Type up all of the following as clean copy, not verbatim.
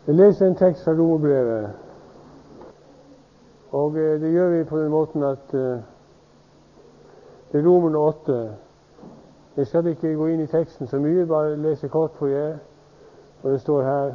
Jeg leser en tekst fra Romerbrevet, og det gjør vi på den måten at det er Romerne 8. Jeg skal ikke gå inn i teksten så mye, bare lese kort for jeg, og det står her: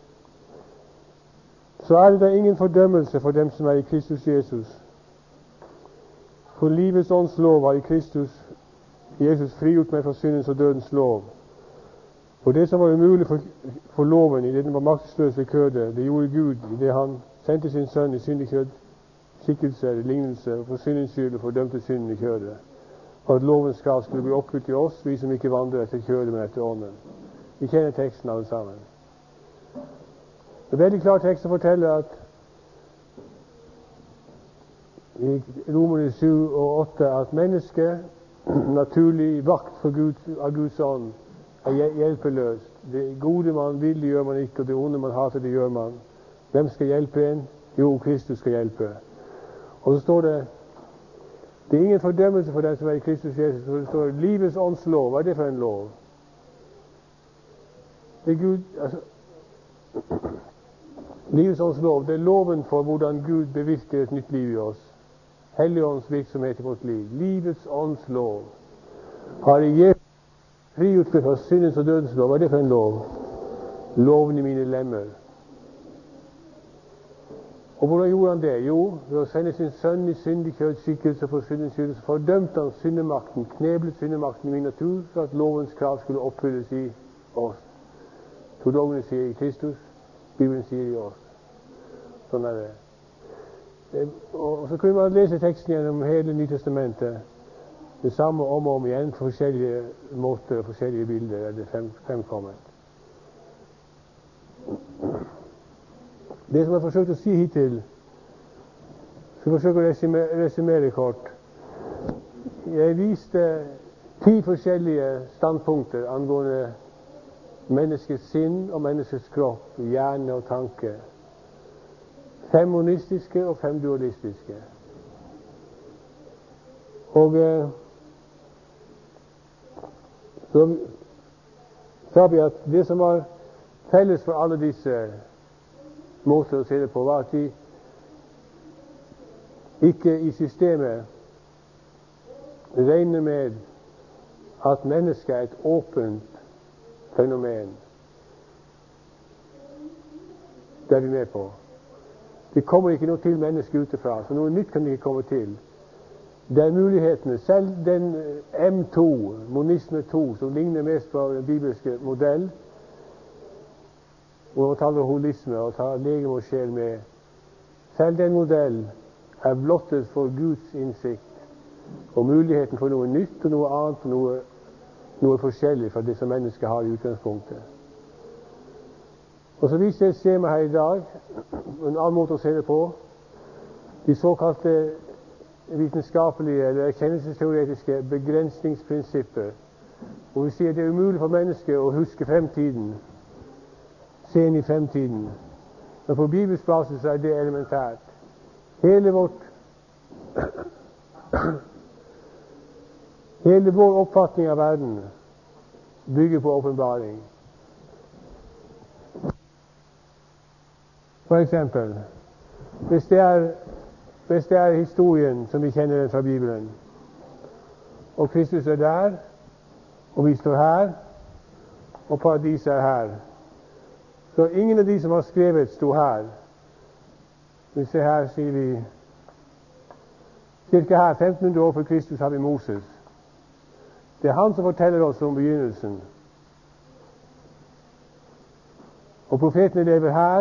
Så er det da ingen fordømmelse for dem som er i Kristus Jesus. For livets ånds lov har i Kristus Jesus frigjort meg fra syndens og dødens lov. For det som var umulig for loven i det den var maktesløs ved kjødet, det gjorde Gud i det han sendte sin sønn i syndig kjød, skikkelse eller lignelse, for syndens skyld og fordømte synden i kjødet, for at lovens krav skulle bli oppfylt i oss, vi som ikke vandrer etter kjødet, men etter ånden. Vi kjenner teksten alle sammen. Det er veldig klar tekst å fortelle at i Romerne 7 og 8 at mennesket, naturlig vakt for av Guds ånd, er hjelpeløst. Det gode man vil, det gjør man ikke, og det onde man hater, det gjør man. Hvem skal hjelpe en? Jo, Kristus skal hjelpe. Og så står det er ingen fordømmelse for den som er i Kristus Jesus. Så det står livets ånds lov. Hva er det for en lov? Det er Gud, altså livets ånds lov, det er loven for hvordan Gud bevirker et nytt liv i oss. Helligåndens virksomhet i vårt liv. Livets ånds lov har i Jesus frigjort meg fra syndens og dødens lov. Hva er det for en lov? Loven i mine lemmer. Og hvordan gjorde han det? Jo, ved å sende sin sønn i syndig kjødskikkelse for syndens skyld, så fordømte han syndemakten, kneblet syndemakten i min natur, for at lovens krav skulle oppfylles i oss. To dogmene sier i Kristus, Bibelen sier i oss. Sånn er det. Og så kunne man lese teksten gjennom hele Nytestamentet, det samme om og om igjen, på forskjellige måter og forskjellige bilder er det fremkommet. Det som jeg har forsøkt å si hittil, skal jeg forsøke å resumere kort. Jeg viste 10 forskjellige standpunkter angående menneskets sinn og menneskets kropp, hjerne og tanke. 5 monistiske og 5 dualistiske. Og så sa vi at det som var felles for alle disse måter å se det på, var at de ikke i systemet regner med at mennesket er et åpent fenomen. Det er vi med på. Det kommer ikke noe til mennesket utenfra, så noe nytt kan det ikke komme til. Det er mulighetene. Selv den M2, monisme 2, som ligner mest på den bibelske modell, hvor man taler holisme og tar legeme og sjel med, selv den modell er blottet for Guds innsikt og muligheten for noe nytt og noe annet og noe forskjellig fra det som mennesket har i utgangspunktet. Og så viser jeg et skjema her i dag, en annen måte å se det på, de såkalte vitenskapelige eller erkjennelsesteoretiske begrensningsprinsipper, hvor vi sier det er umulig for mennesket å huske fremtiden, se inn i fremtiden. Men på Bibels basis er det elementært. Hele vår oppfatning av verden bygger på åpenbaring. For eksempel, hvis det er historien som vi kjenner den fra Bibelen, og Kristus er der, og vi står her, og paradiset er her, så ingen av de som har skrevet sto her. Vi ser her, sier vi, cirka her, 1500 år før Kristus har vi Moses. Det er han som forteller oss om begynnelsen. Og profetene lever her.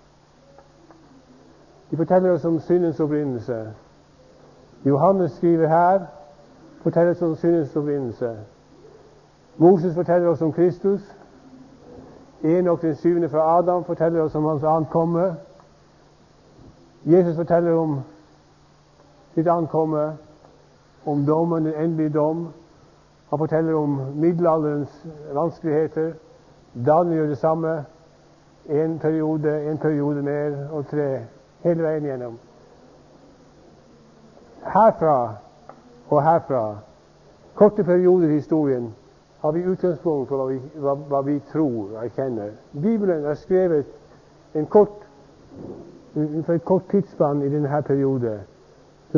De forteller oss om syndens opprinnelse. Johannes skriver her, forteller oss om syndens opprinnelse. Moses forteller oss om Kristus. Enok den 7. fra Adam forteller oss om hans ankomme. Jesus forteller om sitt ankomme, om dommen, den endelige dom. Han forteller om middelalderens vanskeligheter. Daniel gjør det samme. En periode mer, og 3. Hele veien gjennom. Herfra og herfra, korte perioder i historien, har vi utgangspunkt for hva vi tror og erkjenner. Bibelen er skrevet for et kort tidsspann i denne periode. Så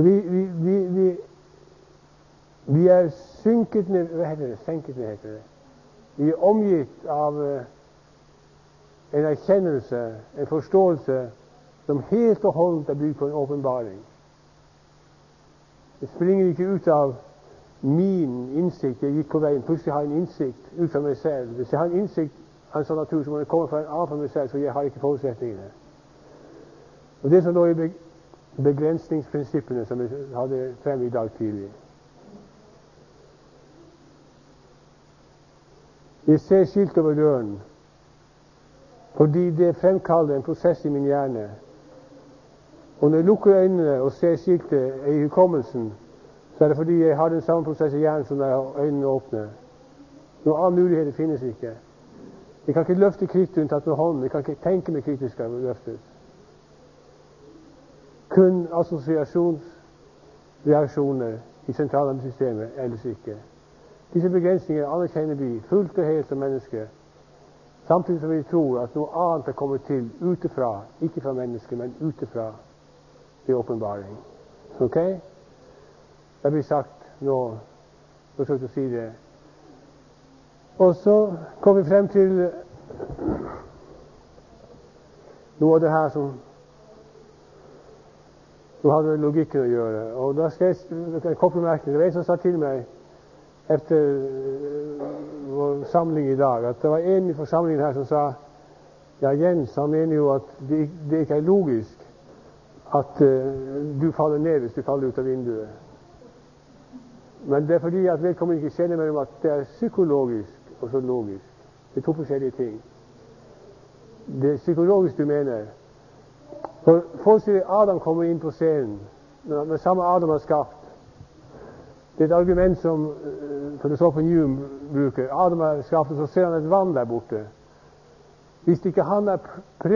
vi er synket ned, senket ned, heter det. Vi er omgitt av en erkjennelse, en forståelse, som helt og holdent er bygd på en åpenbaring. Det springer ikke ut av min innsikt. Jeg gikk på veien, plutselig har jeg en innsikt ut fra meg selv. Hvis jeg har en innsikt av en sånn natur, så må det komme fra en annen fra meg selv, så jeg har ikke forutsetningene. Og det som lå i begrensningsprinsippene som vi hadde frem i dag tidlig. Jeg ser skilt over døren, fordi det fremkaller en prosess i min hjerne. Og når jeg lukker øynene og ser skiltet i hukommelsen, så er det fordi jeg har den samme prosess i hjernen som når jeg har øynene åpne. Noen annen mulighet finnes ikke. Jeg kan ikke løfte krittet unntatt med hånden. Jeg kan ikke tenke meg krittet skal løftes. Kun assosiasjonsreaksjoner i sentralsystemet, ellers ikke. Disse begrensninger anerkjenner vi fullt og helt som mennesker, samtidig som vi tror at noe annet er kommet til utenfra, ikke fra mennesket, men utenfra i åpenbaring. Ok? Det blir sagt nå, forsøkt å si det. Og så kom vi frem til noe av det her som hadde med logikken å gjøre. Og da skal jeg en kort bemerkning. Det var en som sa til meg etter vår samling i dag, at det var en i forsamlingen her som sa, ja, Jens, han mener jo at det ikke er logisk at du faller ned hvis du faller ut av vinduet. Men det er fordi at vedkommende ikke kjenner mellom at det er psykologisk og så logisk. Det er to forskjellige ting. Det er psykologisk du mener. For forestill Adam kommer inn på scenen med samme Adam har skapt. Det er et argument som filosofen Hume bruker. Adam har skapt, og så ser han et vann der borte. Hvis ikke han er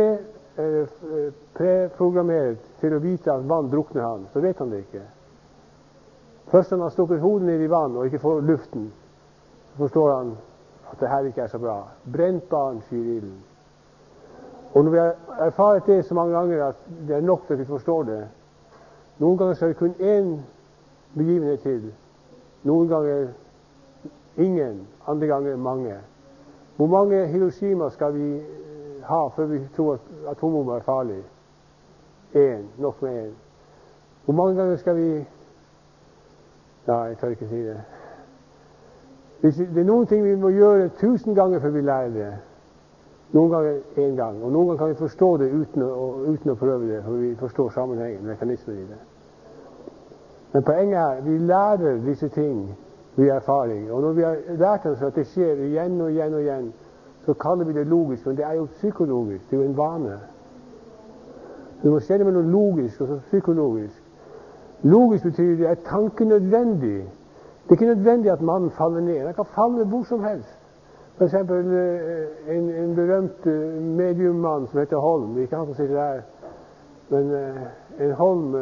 preprogrammert til å vite at vann drukner han, så vet han det ikke. Først når han har stukket hodet ned i vann og ikke får luften, så forstår han at det her ikke er så bra. Brent barn skyr ilden. Og når vi har erfaret det så mange ganger at det er nok til at vi forstår det, noen ganger så er det kun én begivenhet til. Noen ganger ingen, andre ganger mange. Hvor mange Hiroshima skal vi ha før vi tror at atombomber er farlig? Én, nok med én. Hvor mange ganger skal vi... Ja, jeg tør ikke si det. Det er noen ting vi må gjøre 1000 ganger før vi lærer det. Noen ganger én gang. Og noen ganger kan vi forstå det uten å prøve det, for vi forstår sammenhengen, mekanismen i det. Men poenget er, vi lærer disse ting ved erfaring. Og når vi har lært oss at det skjer igjen og igjen og igjen, så kaller vi det logisk, men det er jo psykologisk. Det er jo en vane. Så det må skje mellom logisk og psykologisk. Logisk betyr det at tanken er nødvendig. Det er ikke nødvendig at mannen faller ned. Han kan falle hvor som helst. For eksempel en berømt mediummann som heter Holm. Det er ikke han som sitter der. Men en Holm,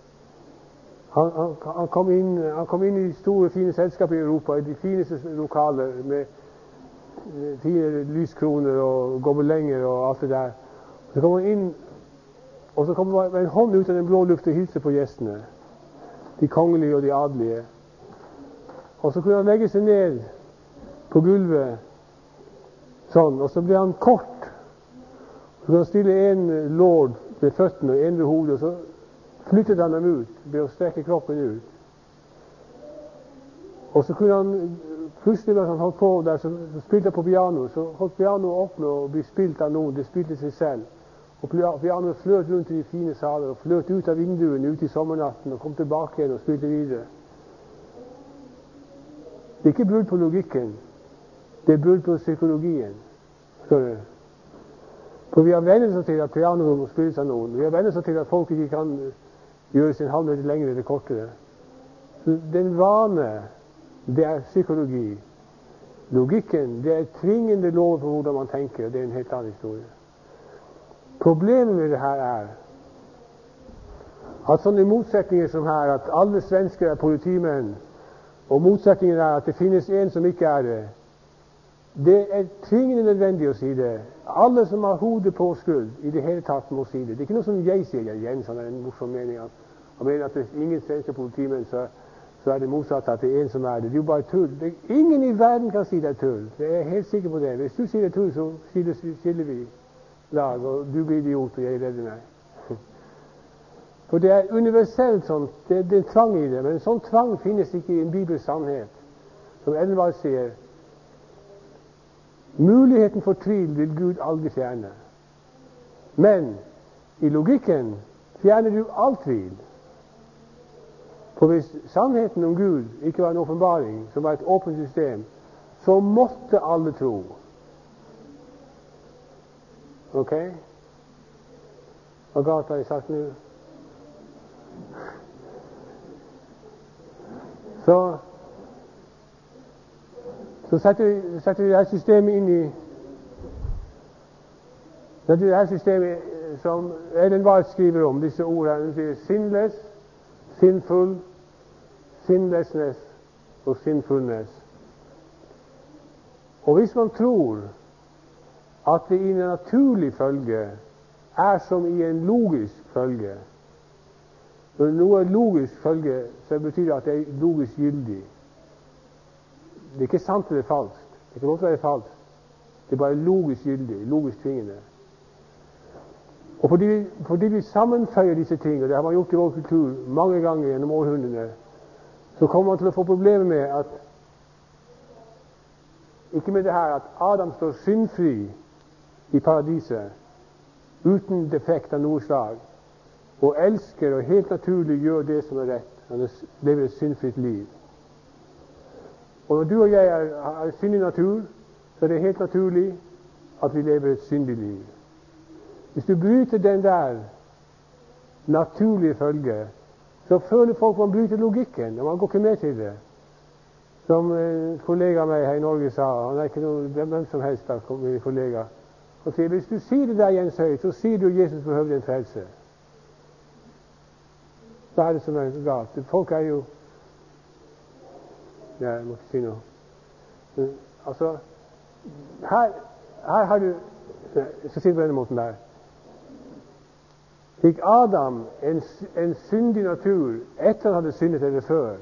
han kom inn i store, fine selskaper i Europa, i de fineste lokaler med fine lyskroner og gobelenger og alt det der. Så kom han inn, og så kom en hånd ut av den blå luft og hilste på gjestene. De kongelige og de adelige. Og så kunne han legge seg ned på gulvet sånn, og så ble han kort. Så kunne han stille en lord ved føttene og en ved hodet, og så flyttet han dem ut ved å strekke kroppen ut. Og så kunne han plutselig, mens han holdt på der, så spilte han på piano. Så holdt pianoet opp og ble spilt av noen. Det spilte seg selv. Og pianoet fløt rundt i de fine saler, og fløt ut av vinduene ut i sommernatten, og kom tilbake igjen og spilte videre. Det er ikke brudd på logikken. Det er brudd på psykologien. Forstår du? For vi har vennet oss til at pianoet må spilles av noen. Vi har vennet oss til at folk ikke kan gjøre sin halv meter lengre eller kortere. Så den vane, det er psykologi. Logikken, det er tvingende lov for hvordan man tenker. Det er en helt annen historie. Problemet med det her er at sånne motsetninger som her, at alle svensker er politimenn, og motsetningen er at det finnes en som ikke er det, Det er tvingende nødvendig å si det. Alle som har hodet påskrudd i det hele tatt må si det. Det er ikke noe som jeg sier, Jens, han er en morsom mening. Han mener at hvis ingen svenske politimenn, så er det motsatt at det er en som er det. Det er jo bare tull. Ingen i verden kan si det er tull. Jeg er helt sikker på det. Hvis du sier det er tull, så skiller vi lag, og du blir idiot, og jeg redder meg. For det er universelt sånn. Det er tvang i det, men sånn tvang finnes ikke i en bibelsk sannhet. Som Ellenvald sier, muligheten for tvil vil Gud aldri fjerne. Men i logikken fjerner du all tvil. For hvis sannheten om Gud ikke var en åpenbaring, som var et åpent system, så måtte alle tro. Ok? Hva galt har jeg sagt nå? Så setter vi dette systemet inn i dette systemet som Ellen White skriver om, disse ordene. Hun sier sinless, sinful, sinlessness og sinfulness. Og hvis man tror at det i en naturlig følge er som i en logisk følge, når noe er logisk følge, så betyr det at det er logisk gyldig. Det er ikke sant eller falskt. Det kan godt være falskt. Det er bare logisk gyldig, logisk tvingende. Og fordi vi sammenføyer disse ting, og det har man gjort i vår kultur mange ganger gjennom århundrene, så kommer man til å få problemer med at ikke med det her at Adam står syndfri i paradiset uten defekt av noe slag, og elsker og helt naturlig gjør det som er rett. Han lever et syndfritt liv. Og når du og jeg er syndig natur, så er det helt naturlig at vi lever et syndig liv. Hvis du bryter den der naturlige følge, så føler folk man bryter logikken, og man går ikke med til det. Som en kollega av meg her i Norge sa, han er ikke noe, hvem som helst av mine kollegaer, han sier, hvis du sier det der, Jens Høy, så sier du at Jesus behøver en frelse. Hva er det som er galt? Folk er jo, jeg må ikke si noe. Men, altså, her har du, jeg skal si det på denne måten der. Fikk Adam en syndig natur etter han hadde syndet eller før?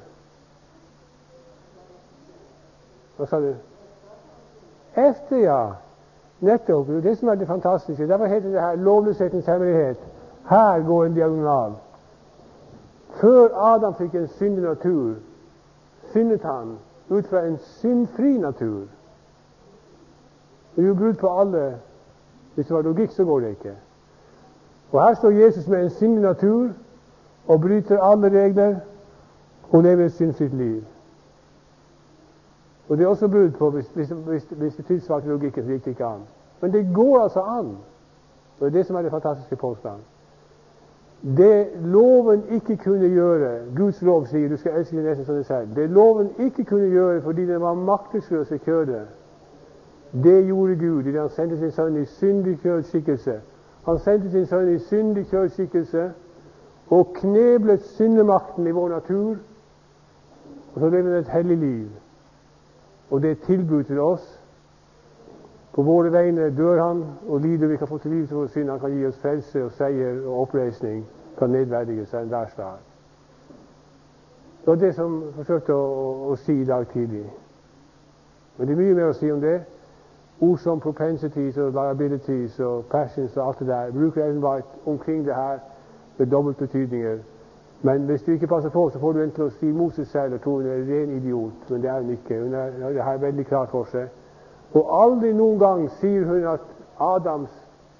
Hva sa du? Efter, ja. Nettopp. Det er det som er det fantastiske. Derfor heter det her lovløshetens hemmelighet. Her går en diagonal. Før Adam fikk en syndig natur, syndet han ut fra en syndfri natur. Det gjorde Gud på alle. Hvis det var logikk, så går det ikke. Og her står Jesus med en syndig natur og bryter alle regler og lever et syndfritt liv. Og det er også brudd på hvis det tilsvarte logikken, så gikk det ikke an. Men det går altså an. Og det er det som er det fantastiske påstand. Det loven ikke kunne gjøre, Guds lov sier du skal elske din neste som deg selv, det loven ikke kunne gjøre fordi den var maktesløs i kjødet, det gjorde Gud idet han sendte sin sønn i syndig kjødskikkelse. Han sendte sin sønn i syndig kjødskikkelse og kneblet syndemakten i vår natur, og så levde han et hellig liv. Og det er tilbud til oss. På våre vegne dør han og lider vi kan få til liv til vår synd. Han kan gi oss frelse og seier og oppreisning, kan nedverdiges av enhver slag. Det var det som jeg forsøkte å si i dag tidlig. Men det er mye mer å si om det. Ord som propensities og liabilities og passions og alt det der bruker Ellen White omkring det her med dobbeltbetydninger. Men hvis du ikke passer på, så får du en til å si Moses selv og tro hun er en ren idiot. Men det er hun ikke. Hun har det her veldig klart for seg. Og aldri noen gang sier hun at Adams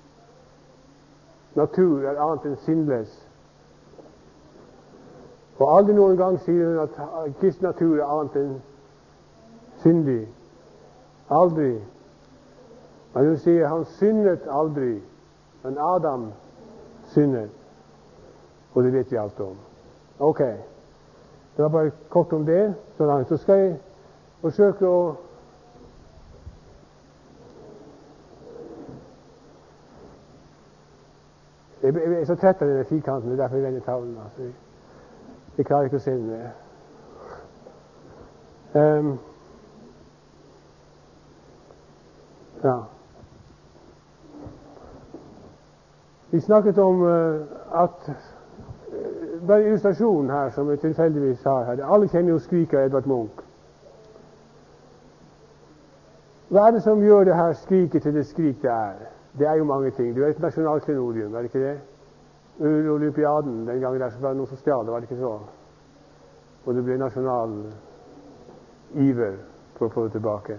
natur er annet enn sinless. Og aldri noen gang sier hun at Kristi natur er annet enn syndig. Aldri. Men hun sier han syndet aldri, men Adam syndet. Og det vet vi alt om. Ok. Det var bare kort om det. Så langt. Så skal jeg forsøke å Jeg er så trett av denne firkanten, det er derfor jeg vender tavlen. Altså. Jeg klarer ikke å se den mer. Ja. Vi snakket om at bare illustrasjonen her, som vi tilfeldigvis har her, alle kjenner jo skriket av Edvard Munch. Hva er det som gjør det her skriket til det skrik det er? Det er jo mange ting. Det er et nasjonalklenodium, er det ikke det? Under olympiaden, den gangen der så var det noen som stjal, det var det ikke så? Og det ble nasjonal iver for å få det tilbake.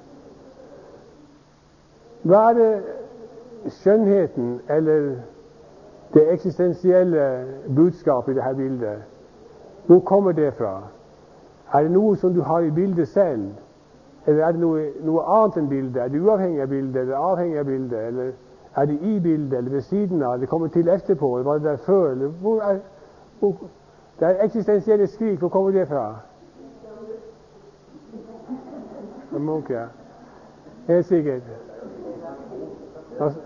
Hva er det skjønnheten eller det eksistensielle budskapet i dette bildet? Hvor kommer det fra? Er det noe som du har i bildet selv? Eller er det noe annet enn bildet? Er det uavhengig av bildet, eller avhengig av bildet? Eller er det i bildet, eller ved siden av? Eller kommer til etterpå? Eller var det der før? Eller det er eksistensielle skrik. Hvor kommer det fra? Munch, ja. Helt sikkert. Altså,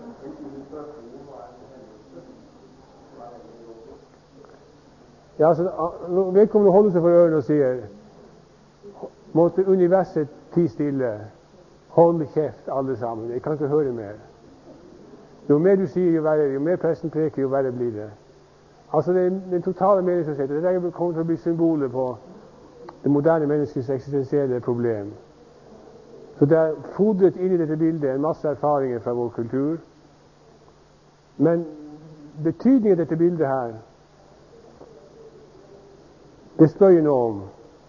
ja, så vedkommende holder seg for ørene og sier måtte universet tie stille, hold kjeft alle sammen, jeg kan ikke høre mer. Jo mer du sier, jo verre, jo mer presten preker, jo verre blir det. Altså den totale meningsløsheten, det kommer til å bli symbolet på det moderne menneskets eksistensielle problem. Så det er fodret inn i dette bildet en masse erfaringer fra vår kultur, men betydningen av dette bildet her, det spør jeg nå om.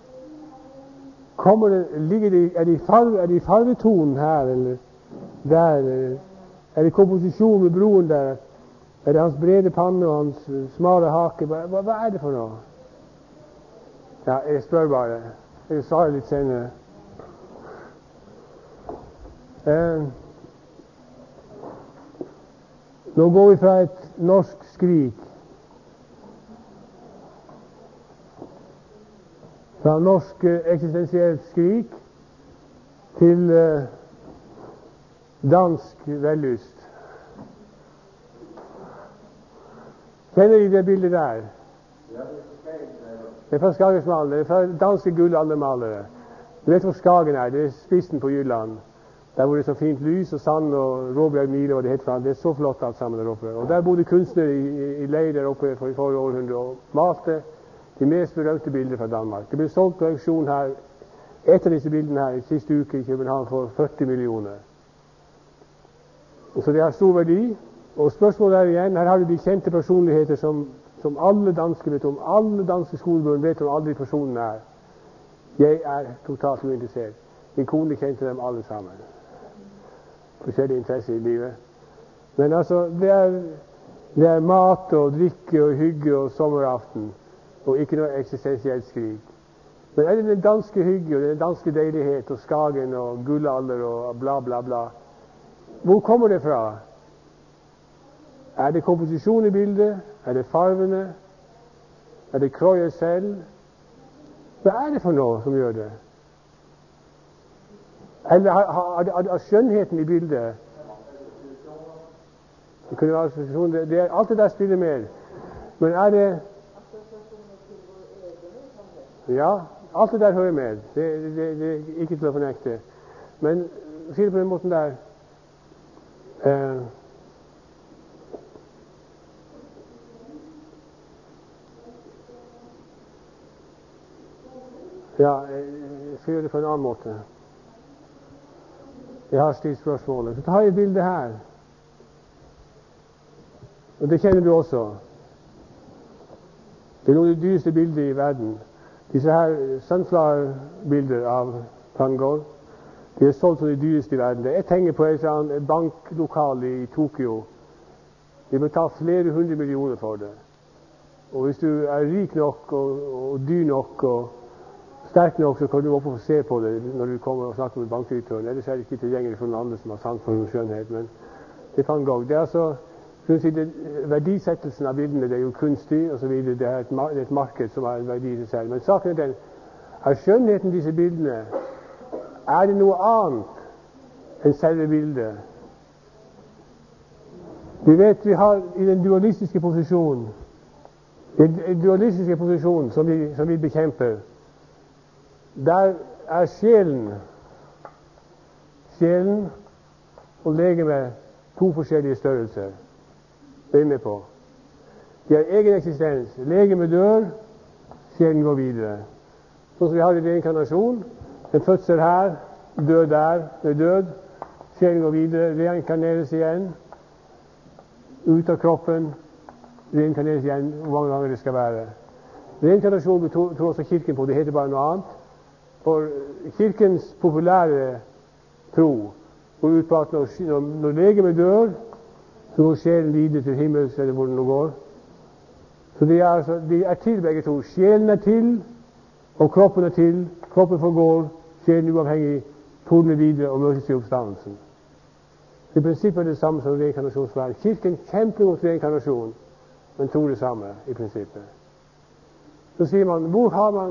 Er det i farvetonen her, eller der, eller er det komposisjonen med broren der? Er det hans brede panne og hans smale hake? Hva er det for noe? Ja, jeg spør bare. Jeg svarer litt senere. Nå går vi fra et norsk skrik, fra norsk eksistensielt skrik til dansk vellyst. Kjenner de det bildet der? Det er fra Skagensmalere, det er fra danske gullaldermalere. Du vet hvor Skagen er, det er spissen på Jylland. Der hvor det er så fint lys og sand og Råbjerg Mile og det heter fra. Det er så flott alt sammen der oppe. Og der bodde kunstnere i leir der oppe for forrige århundre og malte de mest berømte bilder fra Danmark. Det ble solgt på auksjon her, et av disse bildene her, i siste uke i København for 40 millioner. Så det har stor verdi. Og spørsmålet er igjen, her har du de kjente personligheter som alle danske vet om. Alle danske skolebørn vet om alle de personene er. Jeg er totalt uinteressert. Min kone kjente dem alle sammen. Forskjellige interesser i livet. Men altså, det er mat og drikke og hygge og sommeraften. Og ikke noe eksistensielt skrik. Men er det den danske hygge og den danske deilighet og Skagen og gullalder og bla bla bla? Hvor kommer det fra? Er det komposisjon i bildet? Er det farvene? Er det Krøyer selv? Hva er det for noe som gjør det? Eller har skjønnheten i bildet? Det kunne være assosiasjon. Alt det der spiller med. Men er det... Ja, alt det der hører med. Det er ikke til å fornekte. Men si det på den måten der. Ja, jeg skal gjøre det på en annen måte. Jeg har stilt spørsmålet. Så tar jeg bildet her. Og det kjenner du også. Det er noen av de dyreste bilder i verden. Disse her sunflower-bilder av Van Gogh, de er solgt som de dyreste i verden. Jeg tenker på et banklokal i Tokyo. De betaler flere 100 millioner for det. Og hvis du er rik nok og dyr nok og sterk nok, så kan du opp og se på det når du kommer og snakker med bankdirektøren. Ellers er det ikke tilgjengelig for noen andre som har sans for skjønnhet. Men det er Van Gogh. Det er altså, verdisettelsen av bildene, det er jo kunstig og så videre. Det er et marked som har en verdi i seg selv. Men saken er den, er skjønnheten disse bildene, er det noe annet enn selve bildet? Vi vet vi har i den dualistiske posisjonen, som vi bekjemper, der er sjelen og legeme to forskjellige størrelser. Bli med på. De har egen eksistens. Legemet dør, sjelen går videre. Sånn som vi har i reinkarnasjon. En fødsel her, død der, med død. Sjelen går videre, reinkarneres igjen. Ut av kroppen, reinkarneres igjen, hvor mange ganger det skal være. Reinkarnasjon tror også Kirken på, det heter bare noe annet. For Kirkens populære tro går ut på at når legemet dør, så går sjelen videre til himmels, eller hvor den nå går. Så de er til begge to. Sjelen er til, og kroppen er til. Kroppen forgår, sjelen uavhengig, torner videre og møtes i oppstandelsen. I prinsippet er det samme som reinkarnasjonslæren. Kirken kjemper mot reinkarnasjon, men tror det samme i prinsippet. Så sier man, hvor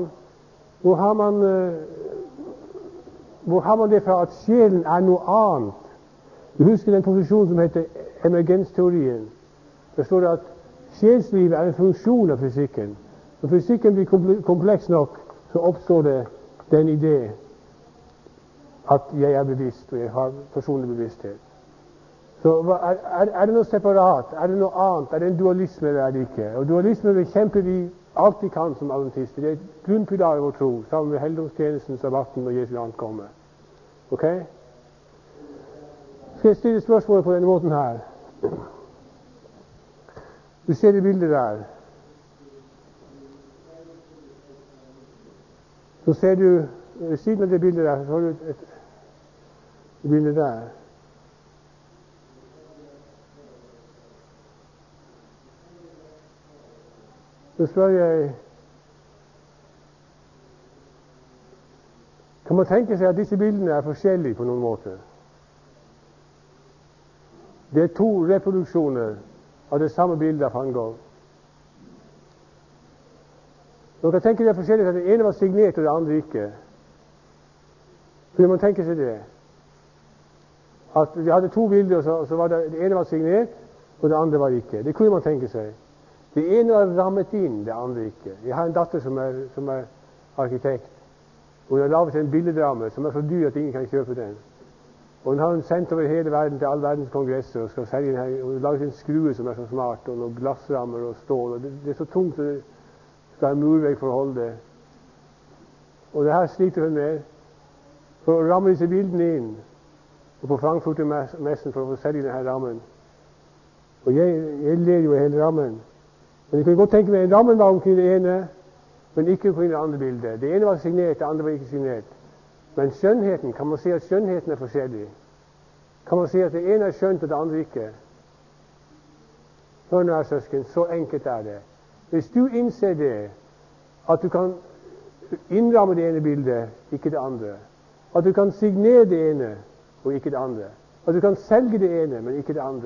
har man det fra at sjelen er noe annet? Du husker den posisjonen som heter emergensteorien. Der står det at sjelslivet er en funksjon av fysikken. Når fysikken blir kompleks nok, så oppstår det den idé at jeg er bevisst, og jeg har personlig bevissthet. Så er det noe separat? Er det noe annet? Er det en dualisme eller er det ikke? Og dualisme bekjemper vi alt vi kan som adventister. Det er grunnpilar i vår tro, sammen med helligdomstjenesten, sabbaten og Jesu ankomme. Ok? Skal jeg stille spørsmålet på denne måten her? Du ser det bildet der. Så ser du, ved siden av det bildet der, så har du et bilde der. Så spør jeg, kan man tenke seg at disse bildene er forskjellige på noen måte? Det er to reproduksjoner av det samme bildet av van Gogh. Man kan tenke det er forskjellig at det ene var signert og det andre ikke. Fordi man tenker seg det. At vi hadde to bilder, og så var det ene var signert, og det andre var ikke. Det kunne man tenke seg. Det ene var rammet inn, det andre ikke. Jeg har en datter som er arkitekt. Hun har laget en billedramme som er så dyr at ingen kan kjøpe den. Og hun har den sendt over hele verden til all verdens kongresser og skal selge den her. Hun har laget en skrue som er så smart, og noen glassrammer og stål. Og det er så tungt at det skal ha en murvegg for å holde det. Og det her sliter hun med for å ramme disse bildene inn. Og på Frankfurter-messen for å få selge denne rammen. Og jeg ler jo i hele rammen. Men jeg kunne godt tenke meg en rammen var omkring det ene, men ikke omkring det andre bildet. Det ene var signert, det andre var ikke signert. Men skjønnheten, kan man si at skjønnheten er forskjellig? Kan man si at det ene er skjønt og det andre ikke? Hør nå her, søsken, så enkelt er det. Hvis du innser det, at du kan innramme det ene bildet, ikke det andre. At du kan signere det ene og ikke det andre. At du kan selge det ene, men ikke det andre.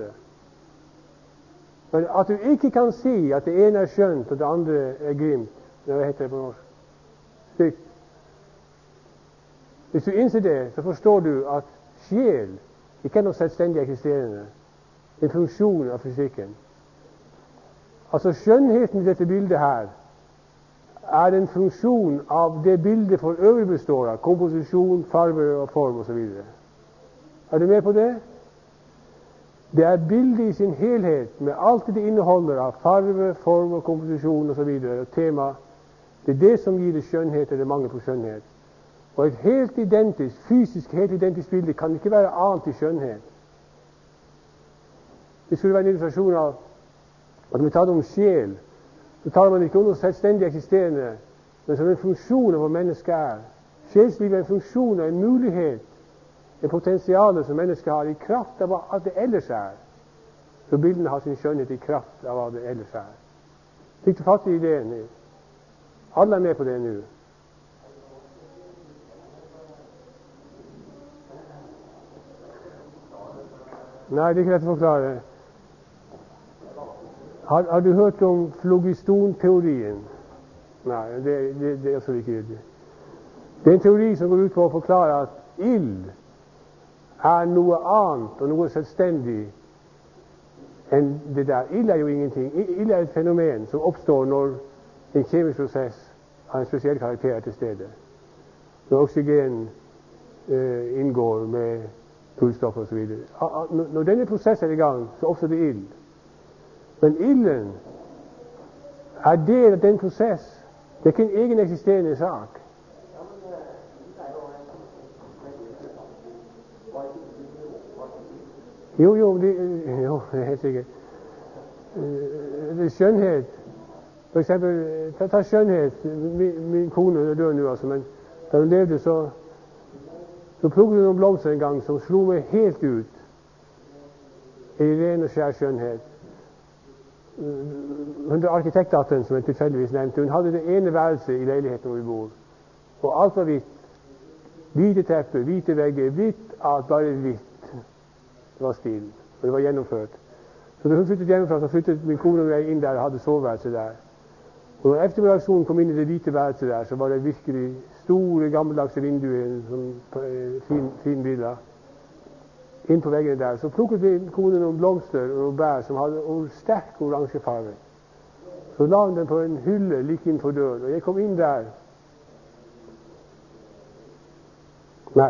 Men at du ikke kan si at det ene er skjønt og det andre er grimt. Hva heter det på norsk? Stygt. Hvis du innser det, så forstår du at sjel ikke er noe selvstendig eksisterende. En funksjon av fysikken. Altså skjønnheten i dette bildet her er en funksjon av det bildet for øvrig består av. Komposisjon, farve og form osv. Er du med på det? Det er bildet i sin helhet med alt det inneholder av farve, form og komposisjon osv. Og tema. Det er det som gir det skjønnhet eller mangel på skjønnhet. Og et helt identisk, fysisk helt identisk bilde kan ikke være annet i skjønnhet. Det skulle være en illustrasjon av at når vi taler om sjel, så taler man ikke om noe selvstendig eksisterende, men som en funksjon av hva mennesket er. Sjelslivet er en funksjon av en mulighet, en potensial som mennesket har i kraft av hva det ellers er. Så bildene har sin skjønnhet i kraft av hva det ellers er. Fikk du fatt i ideen? Alle er med på det nå. Nei, det er ikke lett å forklare. Har du hørt om flogistonteorien? Nei, det er også ikke det. Det er en teori som går ut på å forklare at ild er noe annet og noe selvstendig enn det der. Ild er jo ingenting. Ild er et fenomen som oppstår når en kjemisk prosess har en spesiell karakter til stede. Når oksygen inngår med kullstoff og så videre. Når denne prosessen er i gang, så oppstår det ild. Men ilden er del av den prosess. Det er ikke en egen eksisterende sak. Jo, det er helt sikkert. Det er skjønnhet. For eksempel, ta skjønnhet. Min kone er død nå, altså, men da hun levde, så plukket hun noen blomster en gang som slo meg helt ut i ren og skjær skjønnhet. Hun er arkitektdatteren som jeg tilfeldigvis nevnte. Hun hadde det ene værelset i leiligheten hvor vi bor. Og alt var hvitt. Hvite tepper, hvite vegger, hvitt, alt bare hvitt. Det var stilen, og det var gjennomført. Så da hun flyttet hjemmefra, så flyttet min kone og jeg inn der og hadde soveværelse der. Og når eftermiddagssolen kom inn i det hvite værelset der, så var det virkelig store, gammeldagse vinduer, sånn fin villa. Inn på veggene der, så plukket min kone noen blomster og noen bær som hadde sterk oransje farge. Så la hun den på en hylle like innenfor døren, og jeg kom inn der. Nei.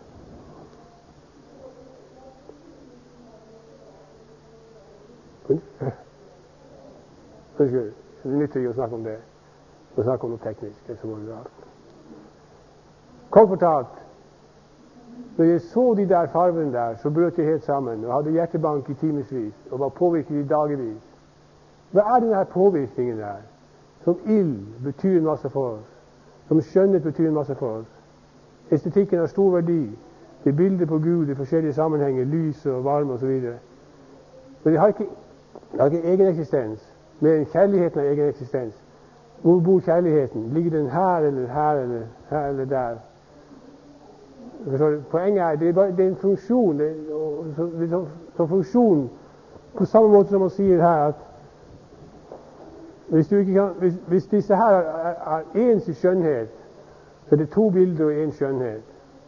Unnskyld, det nytter ikke å snakke om det. Å snakke om noe teknisk, det er så mye rart. Kort fortalt, når jeg så de der farvene der, så brøt jeg helt sammen og hadde hjertebank i timesvis og var påvirket i dagevis. Hva er denne påvirkningen der? Som ild betyr en masse for oss. Som skjønnhet betyr en masse for oss. Estetikken har stor verdi. Det er bilder på Gud i forskjellige sammenhenger, lys og varme og så videre. Men det har ikke egen eksistens. Men kjærligheten har egen eksistens. Hvor bor kjærligheten? Ligger den her eller her eller her eller der? Poenget er, det er en funksjon. Så funksjon på samme måte som man sier her, at hvis disse her er ens i skjønnhet, så er det to bilder og en skjønnhet.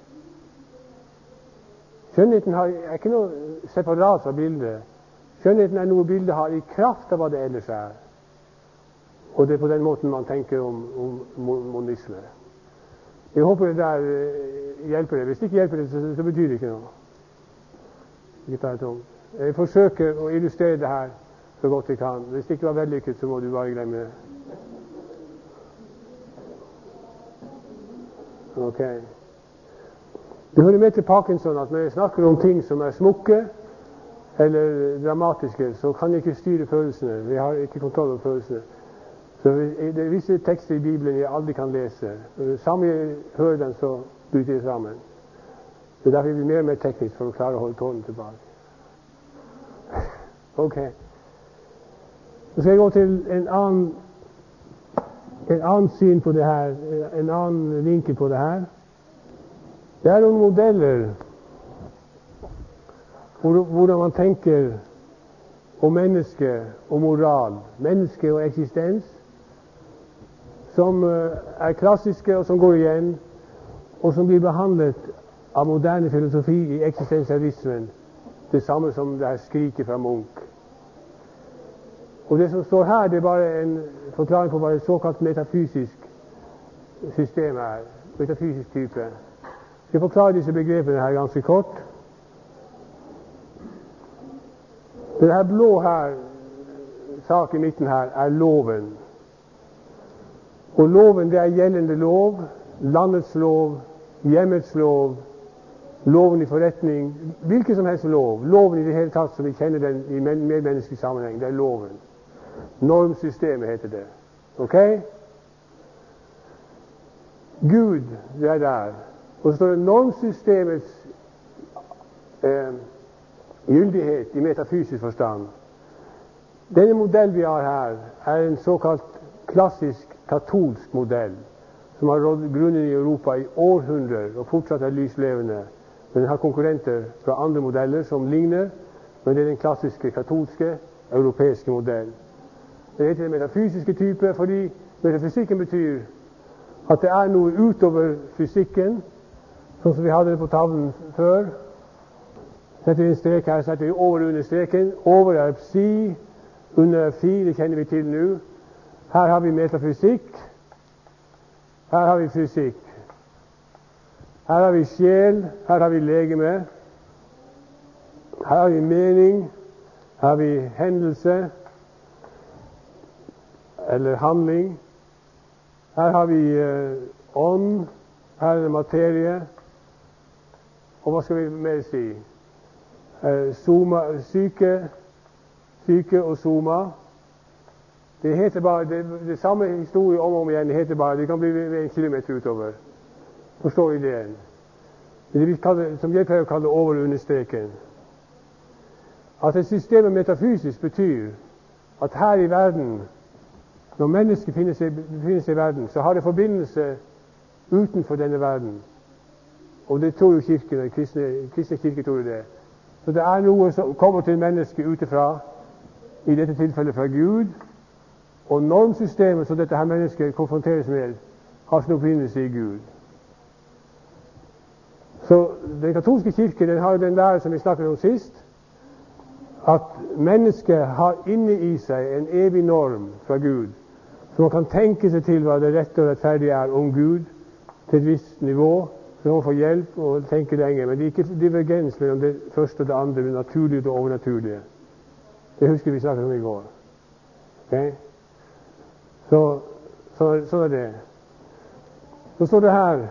Skjønnheten er ikke noe separat fra bildet. Skjønnheten er noe bildet har i kraft av hva det ellers er. Og det er på den måten man tenker om monisme. Jeg håper det der hjelper det. Hvis det ikke hjelper det, så betyr det ikke noe. Jeg forsøker å illustrere det her så godt jeg kan. Hvis det ikke var vellykket, så må du bare glemme det. Ok. Det hører med til Parkinson at når jeg snakker om ting som er smukke eller dramatiske, så kan jeg ikke styre følelsene. Jeg har ikke kontroll over følelsene. Så det er visse tekster i Bibelen jeg aldri kan lese. Samme jeg hører den, så bryter jeg sammen. Det er derfor jeg blir mer og mer teknisk for å klare å holde tålen tilbake. Ok. Så skal jeg gå til en annen syn på det her, en annen vinkel på det her. Det er noen modeller hvordan man tenker om menneske og moral, menneske og eksistens, som er klassiske og som går igjen, og som blir behandlet av moderne filosofi i eksistensialismen, det samme som det er skriket fra Munch. Og det som står her, det er bare en forklaring på hva et såkalt metafysisk system er, metafysisk type. Jeg skal forklare disse begrepene her ganske kort. Den her blå her, sak i midten her, er loven. Og loven, det er gjeldende lov, landets lov, hjemmets lov, loven i forretning, hvilken som helst lov. Loven i det hele tatt som vi kjenner den i medmenneskelig sammenheng, det er loven. Normsystemet heter det. Ok? Gud, det er der. Og så står det normsystemets gyldighet i metafysisk forstand. Denne modell vi har her, er en såkalt klassisk katolsk modell, som har rådd grunnen i Europa i århundrer, og fortsatt er lyslevende. Men den har konkurrenter fra andre modeller som ligner, men det er den klassiske katolske, europeiske modell. Det heter den metafysiske type, fordi metafysikken betyr at det er noe utover fysikken, sånn som vi hadde det på tavlen før. Setter vi en strek her, setter vi over under streken. Over er psi, under er fi, det kjenner vi til nå. Her har vi metafysikk. Her har vi fysikk. Her har vi sjel, her har vi legeme, Her har vi mening, her har vi hendelse eller handling. Her har vi ånd, her er det materie. Og hva skal vi mer si? Syke og soma. Det heter bare det samme historie om og om igjen. Det heter bare, det kan bli 1 kilometer utover. Forstår ideen? Det vi kaller, som jeg pleier å kalle over og understreken. At et system metafysisk betyr at her i verden, når mennesket befinner seg i verden, så har det forbindelse utenfor denne verden. Og det tror jo kirken, kristne kirke tror det. Så det er noe som kommer til mennesket utenfra, i dette tilfellet fra Gud, og normsystemet som dette her mennesket konfronteres med, har sin opprinnelse i Gud. Så den katolske kirke, den har den lære som vi snakket om sist, at mennesket har inne i seg en evig norm fra Gud, så man kan tenke seg til hva det rette og rettferdige er om Gud til et visst nivå, så man får hjelp og tenke lenge. Men det er ikke divergens mellom det første og det andre, det naturlige og det overnaturlige. Det husker vi snakket om i går. Okay? Sånn er det. Så står det her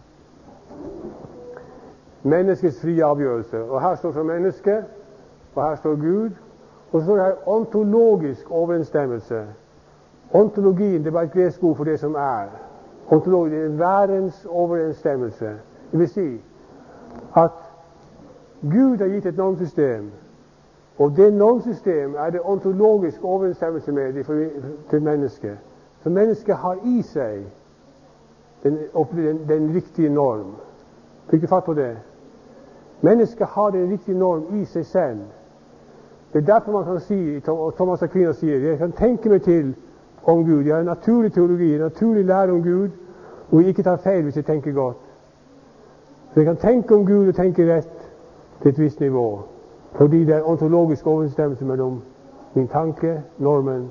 menneskets frie avgjørelse. Og her står så mennesket, og her står Gud. Og så står det her ontologisk overensstemmelse. Ontologien, det er bare et gresk ord for det som er. Ontologi, det er værens overensstemmelse. Det vil si at Gud har gitt et normsystem, og det normsystem er det ontologisk overensstemmelse med til mennesket. Så mennesket har i seg den riktige norm. Fikk du fatt på det? Mennesket har den riktige norm i seg selv. Det er derfor man kan si, og Thomas Aquinas sier, jeg kan tenke meg til om Gud. Jeg har en naturlig teologi, en naturlig lære om Gud, og jeg ikke tar feil hvis jeg tenker godt. Så jeg kan tenke om Gud og tenke rett til et visst nivå, fordi det er ontologisk overensstemmelse mellom min tanke, normen,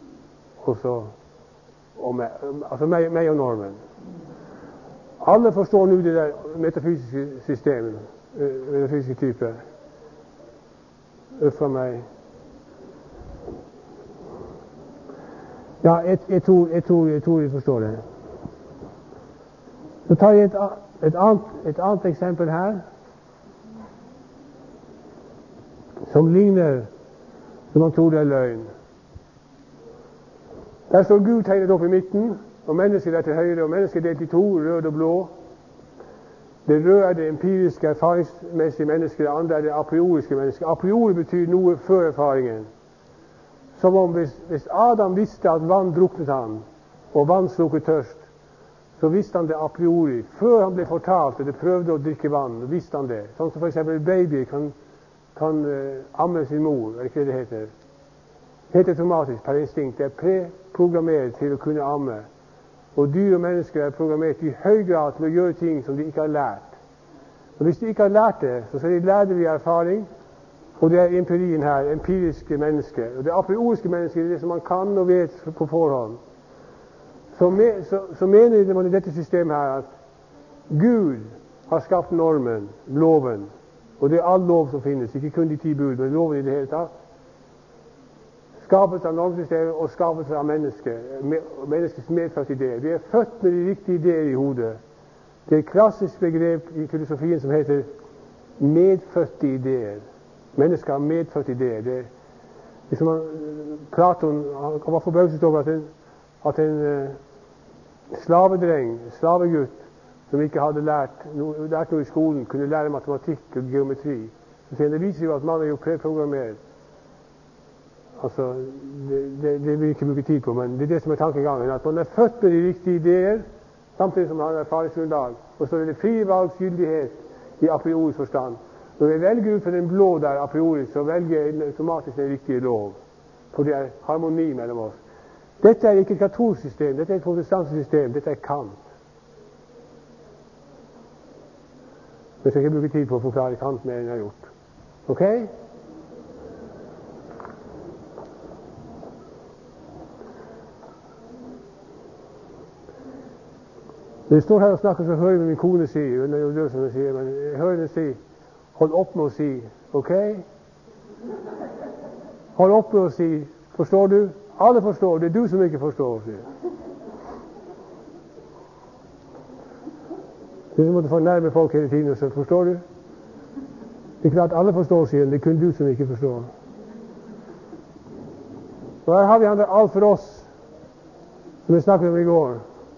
og meg og normen. Alle forstår nå det der metafysiske systemet, metafysiske typer. Fra meg. Ja, jeg tror jeg forstår det. Så tar jeg et annet eksempel her, som ligner, som man tror det er løgn. Der står Gud tegnet opp i midten, og mennesket er til høyre, og mennesket er delt i to, rød og blå. Det røde er det empiriske, erfaringsmessige mennesket, det andre er det a prioriske mennesket. A priori betyr noe før erfaringen. Som om hvis Adam visste at vann druknet han, og vann slukket tørst, så visste han det a priori. Før han ble fortalt det, prøvde å drikke vann, visste han det. Sånn som for eksempel baby kan amme sin mor, er ikke det heter? Helt automatisk, per instinkt. Det er preprogrammert til å kunne amme. Og dyr og mennesker er programmert i høy grad til å gjøre ting som de ikke har lært. Og hvis de ikke har lært det, så skal de lære det via erfaring, og det er empirien her, empiriske mennesker. Og det a prioriske mennesker er det som man kan og vet på forhånd. Så mener man i dette systemet her at Gud har skapt normen, loven, og det er all lov som finnes, ikke kun de 10 bud, men loven i det hele tatt. Skapelse av normsystemet og skapelse av menneskets medfødte ideer. Vi er født med de riktige ideer i hodet. Det er et klassisk begrep i filosofien som heter medfødte ideer. Mennesker har medfødte ideer. Platon var forbauset over at en slavedreng, slavegutt, som ikke hadde lært noe i skolen, kunne lære matematikk og geometri. Så det viser jo at man er jo preprogrammert. Altså, det vil jeg ikke bruke tid på, men det er det som er tankegangen, at man er født med de riktige ideer, samtidig som man har erfaringsgrunnlag, og så er det fri valgsgyldighet i a priori forstand. Når jeg velger ut fra den blå der a priori, så velger jeg automatisk den riktige lov, for det er harmoni mellom oss. Dette er ikke et katolsk system, dette er et protestantisk system, dette er Kant. Jeg skal ikke bruke tid på å forklare Kant mer enn jeg har gjort. Ok? Når jeg står her og snakker, så hører jeg min kone si, men jeg hører henne si, hold opp med å si, ok? Hold oppe og si, forstår du? Alle forstår, det er du som ikke forstår. Du måtte fornærme folk hele tiden og så, forstår du? Det er klart alle forstår, sier det er kun du som ikke forstår. Og her har vi andre alt for oss, som vi snakket om i går.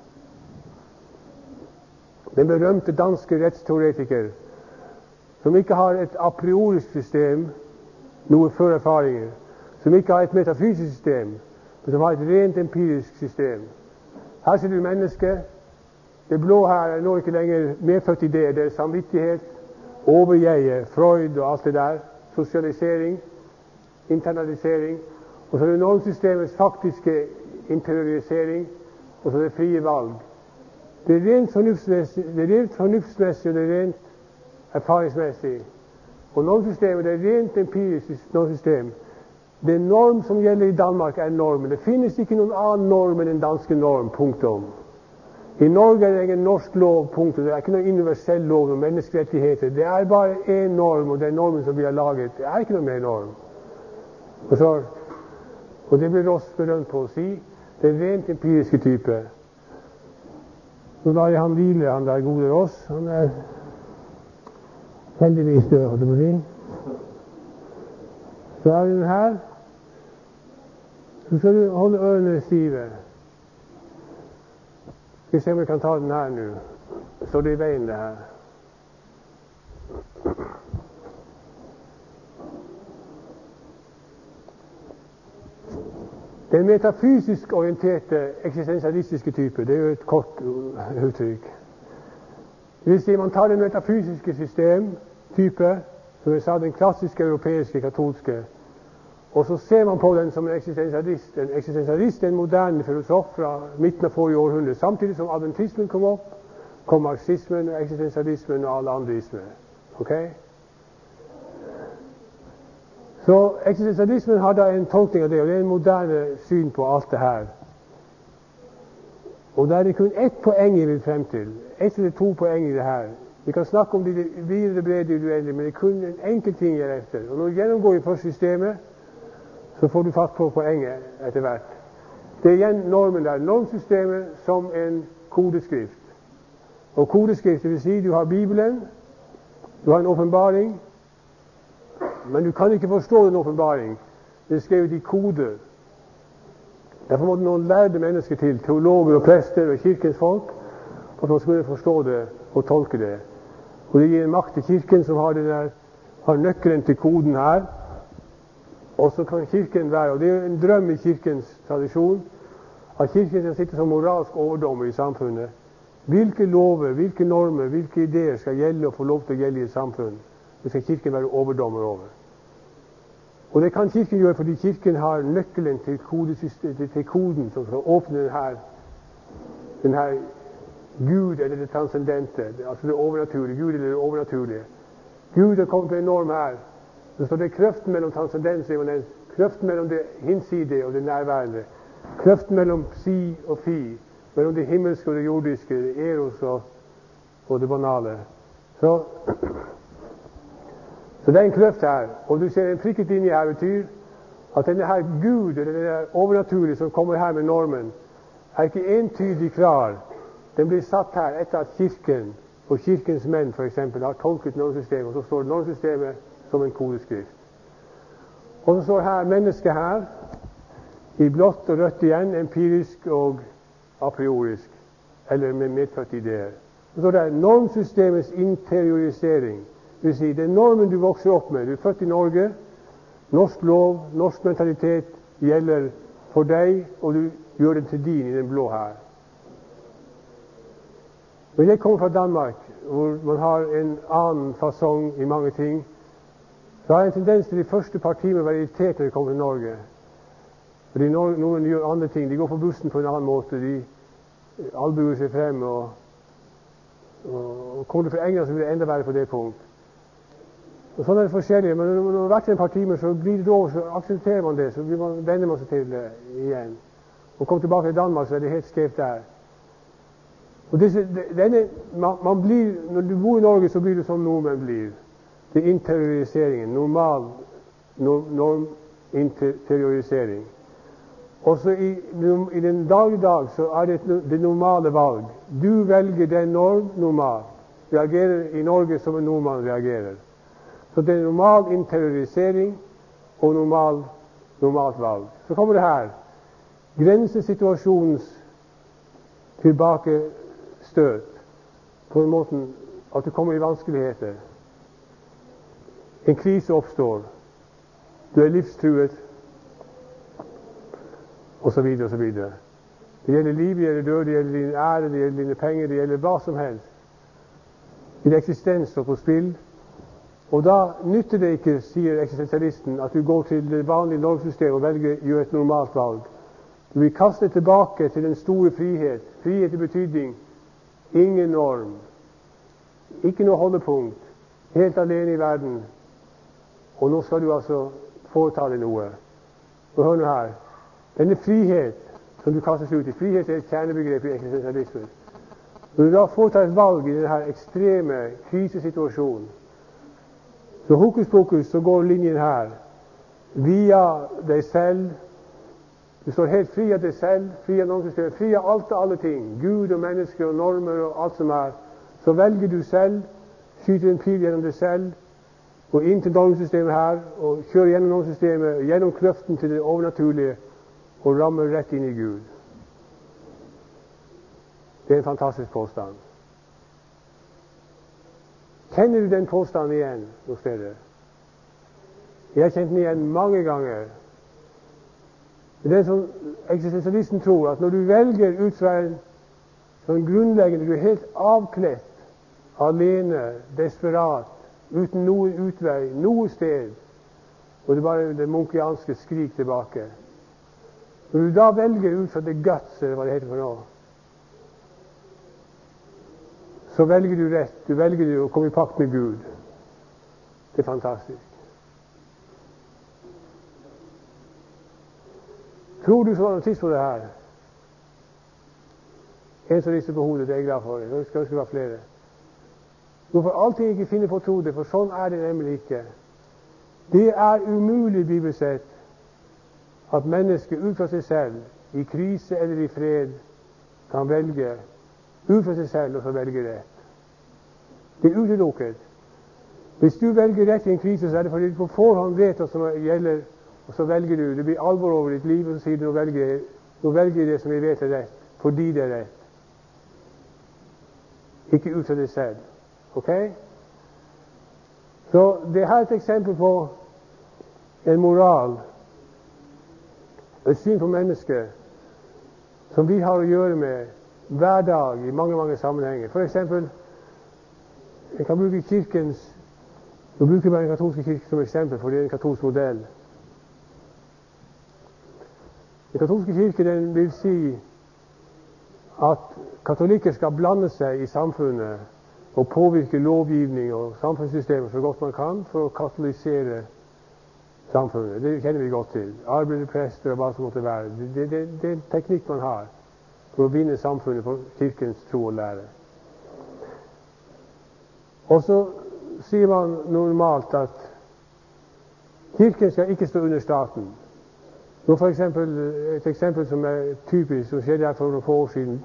Den berømte danske rettsteoretiker, som ikke har et a priorisk system, noe før erfaringer, som ikke har et metafysisk system, men som har et rent empirisk system. Her ser du mennesket. Det blå her er nå ikke lenger medfødt ideer. Det er samvittighet, overjeget, Freud og alt det der, sosialisering, internalisering, og så er det normsystemets faktiske interiorisering, og så er det frie valg. Det er rent fornuftsmessig, og det er rent erfaringsmessig. Og normsystemet, det er rent empirisk normsystem. Det norm som gjelder i Danmark er normen. Det finnes ikke noen annen norm enn den danske norm, punktum. I Norge er det ingen norsk lov, punktum. Det er ikke noen universell lov om menneskerettigheter. Det er bare en norm, og det er normen som vi har laget. Det er ikke noe mer norm. Og det blir Ross berømt på å si. Det er rent empiriske type. Nå lar jeg han hvile, han der gode Ross. Han er heldigvis død, holdt jeg på å si. Så er den her. Så skal du holde ørene stive. Skal vi se om vi kan ta den her nå. Så det er i veien det her. Den metafysisk orienterte eksistensialistiske type, det er jo et kort uttrykk. Det vil si, man tar den metafysiske system, type, som jeg sa, den klassiske europeiske katolske, og så ser man på den som en eksistensialist. En eksistensialist er en moderne filosof fra midten av forrige århundre. Samtidig som adventismen kom opp, kom marxismen, eksistensialismen og alle andre ismer. Ok? Så eksistensialismen har da en tolkning av det, og det er en moderne syn på alt det her. Og da er det kun ett poeng jeg vil frem til. Ett eller to poeng i det her. Vi kan snakke om det videre brede uendelige, men det er kun en enkelt ting jeg er efter. Og når du gjennomgår i første systemet, så får du fatt på poenget etter hvert. Det er igjen normen der. Normsystemet som en kodeskrift. Og kodeskrift, det vil si, du har Bibelen, du har en åpenbaring, men du kan ikke forstå den åpenbaring. Det er skrevet i koder. Derfor må det noen lærde mennesker til, teologer og prester og kirkens folk, for at man skulle forstå det og tolke det. Og det gir en makt til kirken som har nøkkelen til koden her. Og så kan kirken være, og det er en drøm i kirkens tradisjon, at kirken kan sitte som moralsk overdommer i samfunnet. Hvilke lover, hvilke normer, hvilke ideer skal gjelde og få lov til å gjelde i et samfunn? Det skal kirken være overdommer over. Og det kan kirken gjøre fordi kirken har nøkkelen til koden som skal åpne denne Gud eller det transcendente, altså det overnaturlige, Gud eller det overnaturlige. Gud har kommet med en norm her. Så står det kraften mellom transcendens og immanens, kraften mellom det hinsidige og det nærværende, kraften mellom si og fi, mellom det himmelske og det jordiske, det eros og det banale. Så det er en kraft her, og du ser en prikket linje her betyr at denne her Gud, eller denne overnaturlige som kommer her med normen, er ikke entydig klar. Den blir satt her etter at kirken og kirkens menn for eksempel har tolket normsystemet, og så står normsystemet som en kodeskrift. Og så står her mennesket her, i blått og rødt igjen, empirisk og a priorisk, eller med medfødte ideer. Så står det normsystemets interiorisering. Det vil si, det er normen du vokser opp med. Du er født i Norge, norsk lov, norsk mentalitet gjelder for deg, og du gjør den til din i den blå her. Men jeg kommer fra Danmark, hvor man har en annen fasong i mange ting. Så har jeg en tendens til de første par timer å være irritert når jeg kommer til Norge. Fordi noen gjør andre ting. De går på bussen på en annen måte. De albuer seg frem. Og kommer du fra England, så blir det enda verre på det punkt. Og sånn er det forskjellige. Men når man har vært en par timer, så blir det over, så aksepterer man det. Så vender man seg til det igjen. Og kommer tilbake til Danmark, så er det helt skjevt der. Og man blir, når du bor i Norge, så blir du som nordmenn blir. Det er interioriseringen, normal norminteriorisering. Også i den dagligdag så er det normale valg. Du velger den norm normalt. Reagerer i Norge som en nordmann reagerer. Så det er normal interiorisering og normalt valg. Så kommer det her. Grensesituasjonens tilbakestøt. På en måte at du kommer i vanskeligheter. En krise oppstår. Du er livstruet. Og så videre og så videre. Det gjelder liv, det gjelder død, det gjelder din ære, det gjelder dine penger, det gjelder hva som helst. Din eksistens står på spill. Og da nytter det ikke, sier eksistensialisten, at du går til det vanlige normsystemet og gjør et normalt valg. Du vil kaste tilbake til den store frihet. Frihet i betydning ingen norm. Ikke noe holdepunkt. Helt alene i verden. Og nå skal du altså foreta deg noe. Og hør nå her. Denne frihet som du kastes ut i, frihet er et kjernebegrep i eksistensialismen. Når du da foretar et valg i denne ekstreme krisesituasjonen, så hokus pokus, så går linjen her. Via deg selv. Du står helt fri av deg selv, fri av normsystemet, fri av alt og alle ting. Gud og mennesker og normer og alt som er. Så velger du selv, skyter en pil gjennom deg selv, går inn til normsystemet her, og kjører gjennom normsystemet, gjennom kløften til det overnaturlige, og rammer rett inn i Gud. Det er en fantastisk påstand. Kjenner du den påstanden igjen hos dere? Jeg har kjent den igjen mange ganger. Det er det som eksistensialisten tror, at når du velger ut fra en sånn grunnleggende, du er helt avkledt, alene, desperat, uten noen utvei, noe sted, og det er bare det munkianske skrik tilbake. Når du da velger ut fra det guts, eller hva det heter for noe, så velger du rett. Du velger å komme i pakt med Gud. Det er fantastisk. Tror du så noe tids på det her? En som rister på hodet, det er jeg glad for. Jeg skal ønske det var flere. Du får alltid ikke finne på å tro det, for sånn er det nemlig ikke. Det er umulig, bibelsk sett, at mennesket ut fra seg selv, i krise eller i fred, kan velge ut fra seg selv og så velge rett. Det er utelukket. Hvis du velger rett i en krise, så er det fordi du på forhånd vet hva som gjelder, og så velger du. Det blir alvor over ditt liv, og så sier du nå velger jeg det som jeg vet er rett, fordi det er rett. Ikke ut fra deg selv. Ok? Så det her er et eksempel på en moral, et syn på mennesket, som vi har å gjøre med hver dag i mange, mange sammenhenger. For eksempel, jeg kan bruke kirkens, nå bruker jeg den katolske kirke som eksempel, for det er en katolsk modell. Den katolske kirke, den vil si at katolikker skal blande seg i samfunnet og påvirke lovgivning og samfunnssystemer så godt man kan for å katolisere samfunnet. Det kjenner vi godt til. Arbeiderprester og hva som måtte være. Det er en teknikk man har for å vinne samfunnet på kirkens tro og lære. Og så sier man normalt at kirken skal ikke stå under staten. Nå for eksempel, et eksempel som er typisk, som skjedde her for noen få år siden.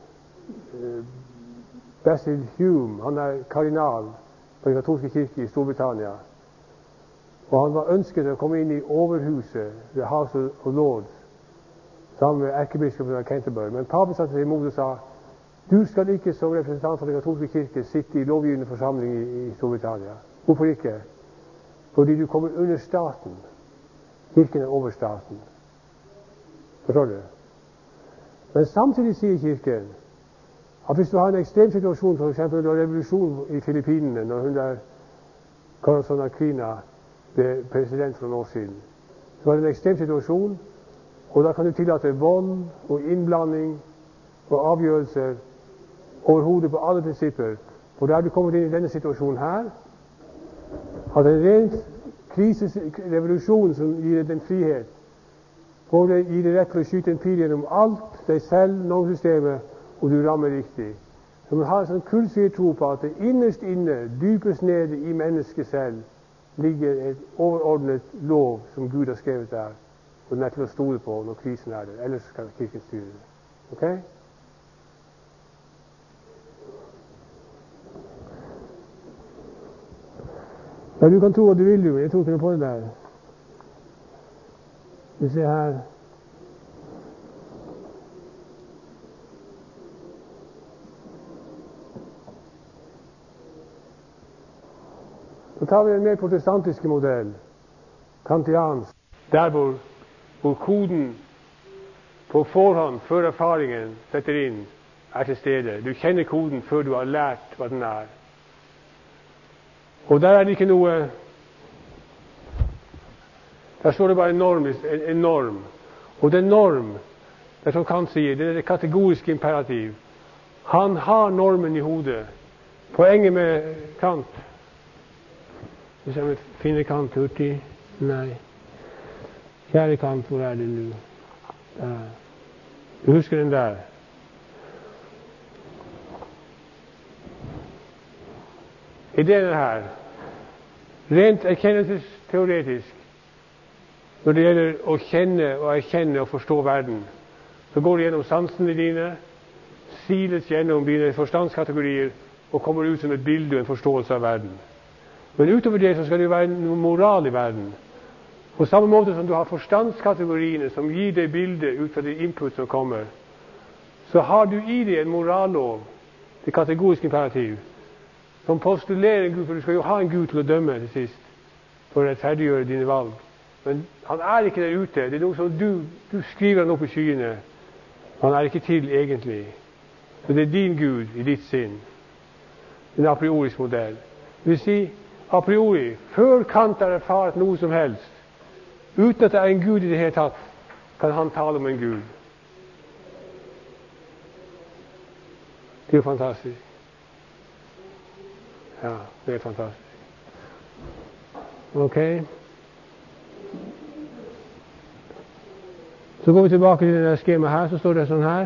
Basil Hume, han er kardinal på den katolske kirke i Storbritannia. Og han var ønsket å komme inn i overhuset, The House of Lords, sammen med erkebiskopen av Canterbury. Men paven satte seg imot og sa, du skal ikke som representant for den katolske kirke sitte i lovgivende forsamling i Storbritannia. Hvorfor ikke? Fordi du kommer under staten. Kirken er over staten. Forstår du? Men samtidig sier kirken at hvis du har en ekstrem situasjon, for eksempel når det er revolusjon i Filippinene, når hun der Corazon Aquina ble president for noen år siden, så var det en ekstrem situasjon, og da kan du tillate vold og innblanding og avgjørelser overhodet på alle prinsipper. For da er du kommet inn i denne situasjonen her, at en ren kriserevolusjon som gir deg en frihet, hvor det gir deg rett til å skyte en pil gjennom alt, deg selv, normsystemet, og du rammer riktig. Så man har en sånn kullsyr tro på at det innerst inne, dypest nede i mennesket selv, ligger et overordnet lov som Gud har skrevet der, og den er til å stole på når krisen er der. Ellers skal kirken styre det. Ok? Ja, du kan tro hva du vil, jo. Jeg tror ikke noe på det der. Vi ser her. Så tar vi en mer protestantiske modell, kantiansk, der hvor koden på forhånd, før erfaringen setter inn, er til stede. Du kjenner koden før du har lært hva den er. Og der er det ikke noe, der står det bare en norm. Og den norm, det er som Kant sier, det er det kategoriske imperativ. Han har normen i hodet. Poenget med Kant, hvis jeg finner Kant hurtig, nei. Kjære Kant, hvor er det nå? Du husker den der? Ideen er her. Rent erkjennelsesteoretisk, når det gjelder å kjenne og erkjenne og forstå verden, så går det gjennom sansene dine, siles gjennom dine forstandskategorier og kommer ut som et bilde og en forståelse av verden. Men utover det så skal det jo være noe moral i verden. På samme måte som du har forstandskategoriene som gir deg bildet ut fra det input som kommer, så har du i deg en morallov, det kategoriske imperativ, som postulerer en Gud, for du skal jo ha en Gud til å dømme til sist, for å rettferdiggjøre dine valg. Men han er ikke der ute. Det er noe som du skriver han opp i skyene. Han er ikke til egentlig. Så det er din Gud i ditt sinn. En a priorisk modell. Det vil si, a priori, før Kant har erfart noe som helst, uten at det er en Gud i det hele tatt, kan han tale om en Gud. Det er jo fantastisk. Ja, det er fantastisk. Ok. Så går vi tilbake til denne skjema her, så står det sånn her.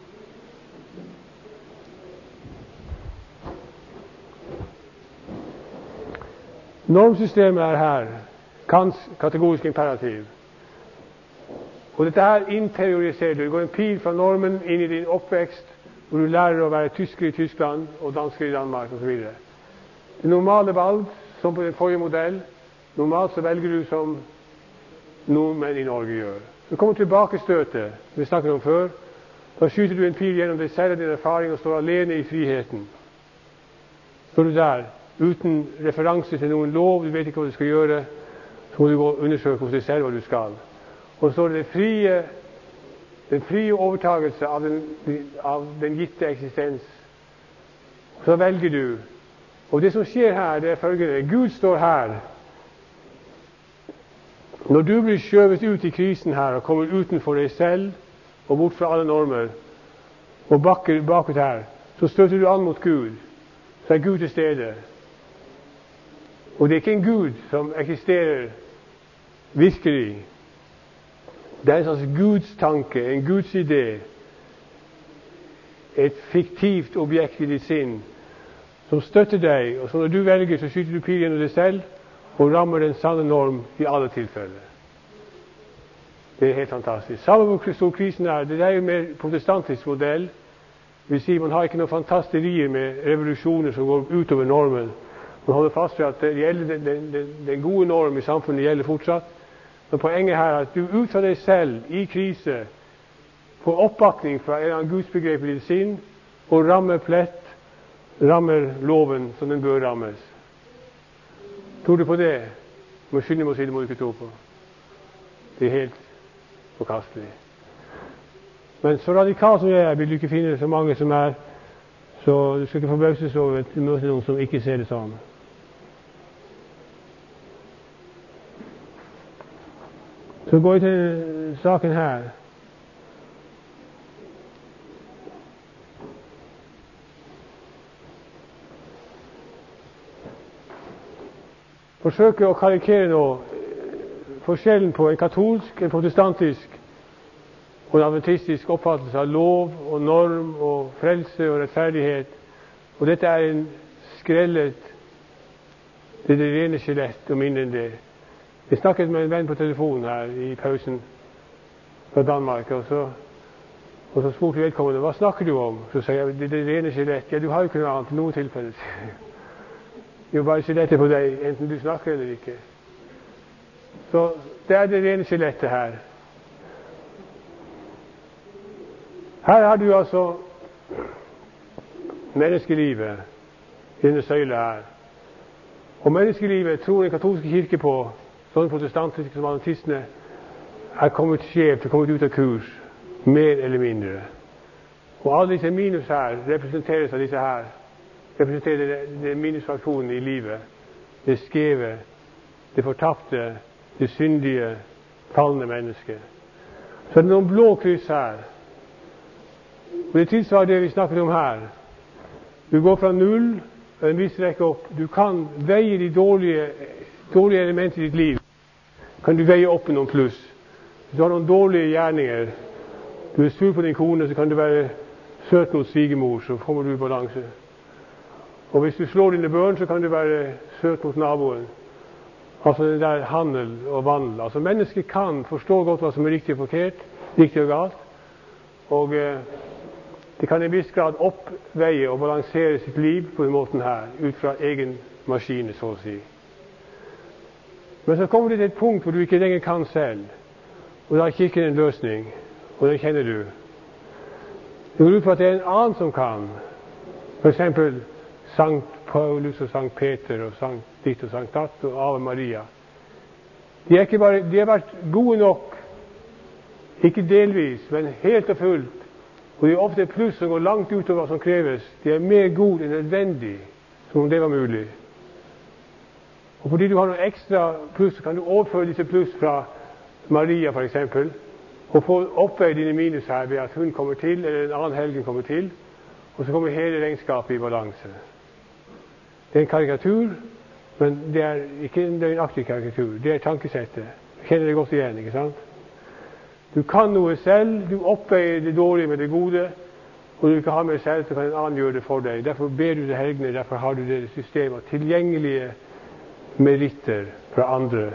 Normsystemet er her. Kants kategoriske imperativ. Og dette her interioriserer du. Det går en pil fra normen inn i din oppvekst, hvor du lærer å være tysker i Tyskland og dansker i Danmark osv. Det normale valg, som på den forrige modell, normalt så velger du som nordmenn i Norge gjør. Så kommer tilbakestøtet, vi snakket om før. Da skyter du en pil gjennom deg selv og din erfaring og står alene i friheten. Står du der, uten referanse til noen lov, du vet ikke hva du skal gjøre, så må du gå og undersøke hos deg selv hva du skal. Og så står det den frie overtagelse av den gitte eksistens. Så velger du. Og det som skjer her, det er følgende. Gud står her. Når du blir skjøvet ut i krisen her og kommer utenfor deg selv og bort fra alle normer og bakut her, så støter du an mot Gud. Så er Gud til stede. Og det er ikke en Gud som eksisterer virkelig. Det er en slags Guds tanke, en Guds idé. Et fiktivt objekt i ditt sinn som støtter deg, og så når du velger, så skyter du pil gjennom deg selv og rammer den sanne norm i alle tilfeller. Det er helt fantastisk. Samme hvor stor krisen er, det er jo mer protestantisk modell. Det vil si, man har ikke noen fantasterier med revolusjoner som går utover normen. Man holder fast ved at den gode norm i samfunnet gjelder fortsatt. Men poenget her er at du ut fra deg selv i krise får oppbakning fra en eller annen gudsbegrep i ditt sinn og rammer loven som den bør rammes. Tror du på det? Du må skynde meg å si det må du ikke tro på. Det er helt forkastelig. Men så radikalt som jeg er, vil du ikke finne så mange som er, så du skal ikke forbauses over at du møter noen som ikke ser det sånn. Så går jeg til saken her. Forsøker å karikere nå forskjellen på en katolsk, en protestantisk og en adventistisk oppfattelse av lov og norm og frelse og rettferdighet. Og dette er en skrellet Det er det rene skjelett og mindre enn det. Jeg snakket med en venn på telefonen her i pausen fra Danmark, og så spurte vedkommende, hva snakker du om? Så sier jeg, det er det rene skjelett. Ja, du har jo ikke noe annet i noen tilfeller. Jo, bare skjelettet på deg, enten du snakker eller ikke. Så det er det rene skjelettet her. Her har du altså menneskelivet i denne søyla her. Og menneskelivet tror den katolske kirke på, sånn protestantiske som adventistene, er kommet skjevt, er kommet ut av kurs, mer eller mindre. Og alle disse minus her representeres av disse her. Representerer det minusfaktoren i livet. Det skjeve, det fortapte, det syndige, fallende mennesket. Så er det noen blå kryss her. Og det tilsvarer det vi snakket om her. Du går fra 0 en viss rekke opp. Du kan veie de dårlige elementer i ditt liv. Kan du veie opp med noen pluss. Hvis du har noen dårlige gjerninger, du er sur på din kone, så kan du være søt mot svigermor, så kommer du i balanse. Og hvis du slår dine børn, så kan du være søt mot naboen. Altså det der handel og vandel. Altså mennesket kan forstå godt hva som er riktig og forkert, riktig og galt. Og det kan i viss grad oppveie og balansere sitt liv på den måten her, ut fra egen maskine, så å si. Men så kommer det til et punkt hvor du ikke lenger kan selv. Og da har kirken en løsning, og den kjenner du. Det går ut på at det er en annen som kan. For eksempel Sankt Paulus og Sankt Peter og Sankt ditt og Sankt datt og Ave Maria. De har vært gode nok, ikke delvis, men helt og fullt. Og de er ofte pluss som går langt utover hva som kreves. De er mer god enn nødvendig, som om det var mulig. Og fordi du har noen ekstra pluss, så kan du overføre disse pluss fra Maria for eksempel, og få oppveie dine minus her ved at hun kommer til, eller en annen helgen kommer til, og så kommer hele regnskapet i balanse. Det er en karikatur, men det er ikke en løgnaktig karikatur. Det er tankesettet. Jeg kjenner det godt igjen, ikke sant? Du kan noe selv, du oppveier det dårlige med det gode, og du ikke har mer selv, så kan en annen gjøre det for deg. Derfor ber du til helgene, derfor har du det systemet, tilgjengelige meritter fra andre.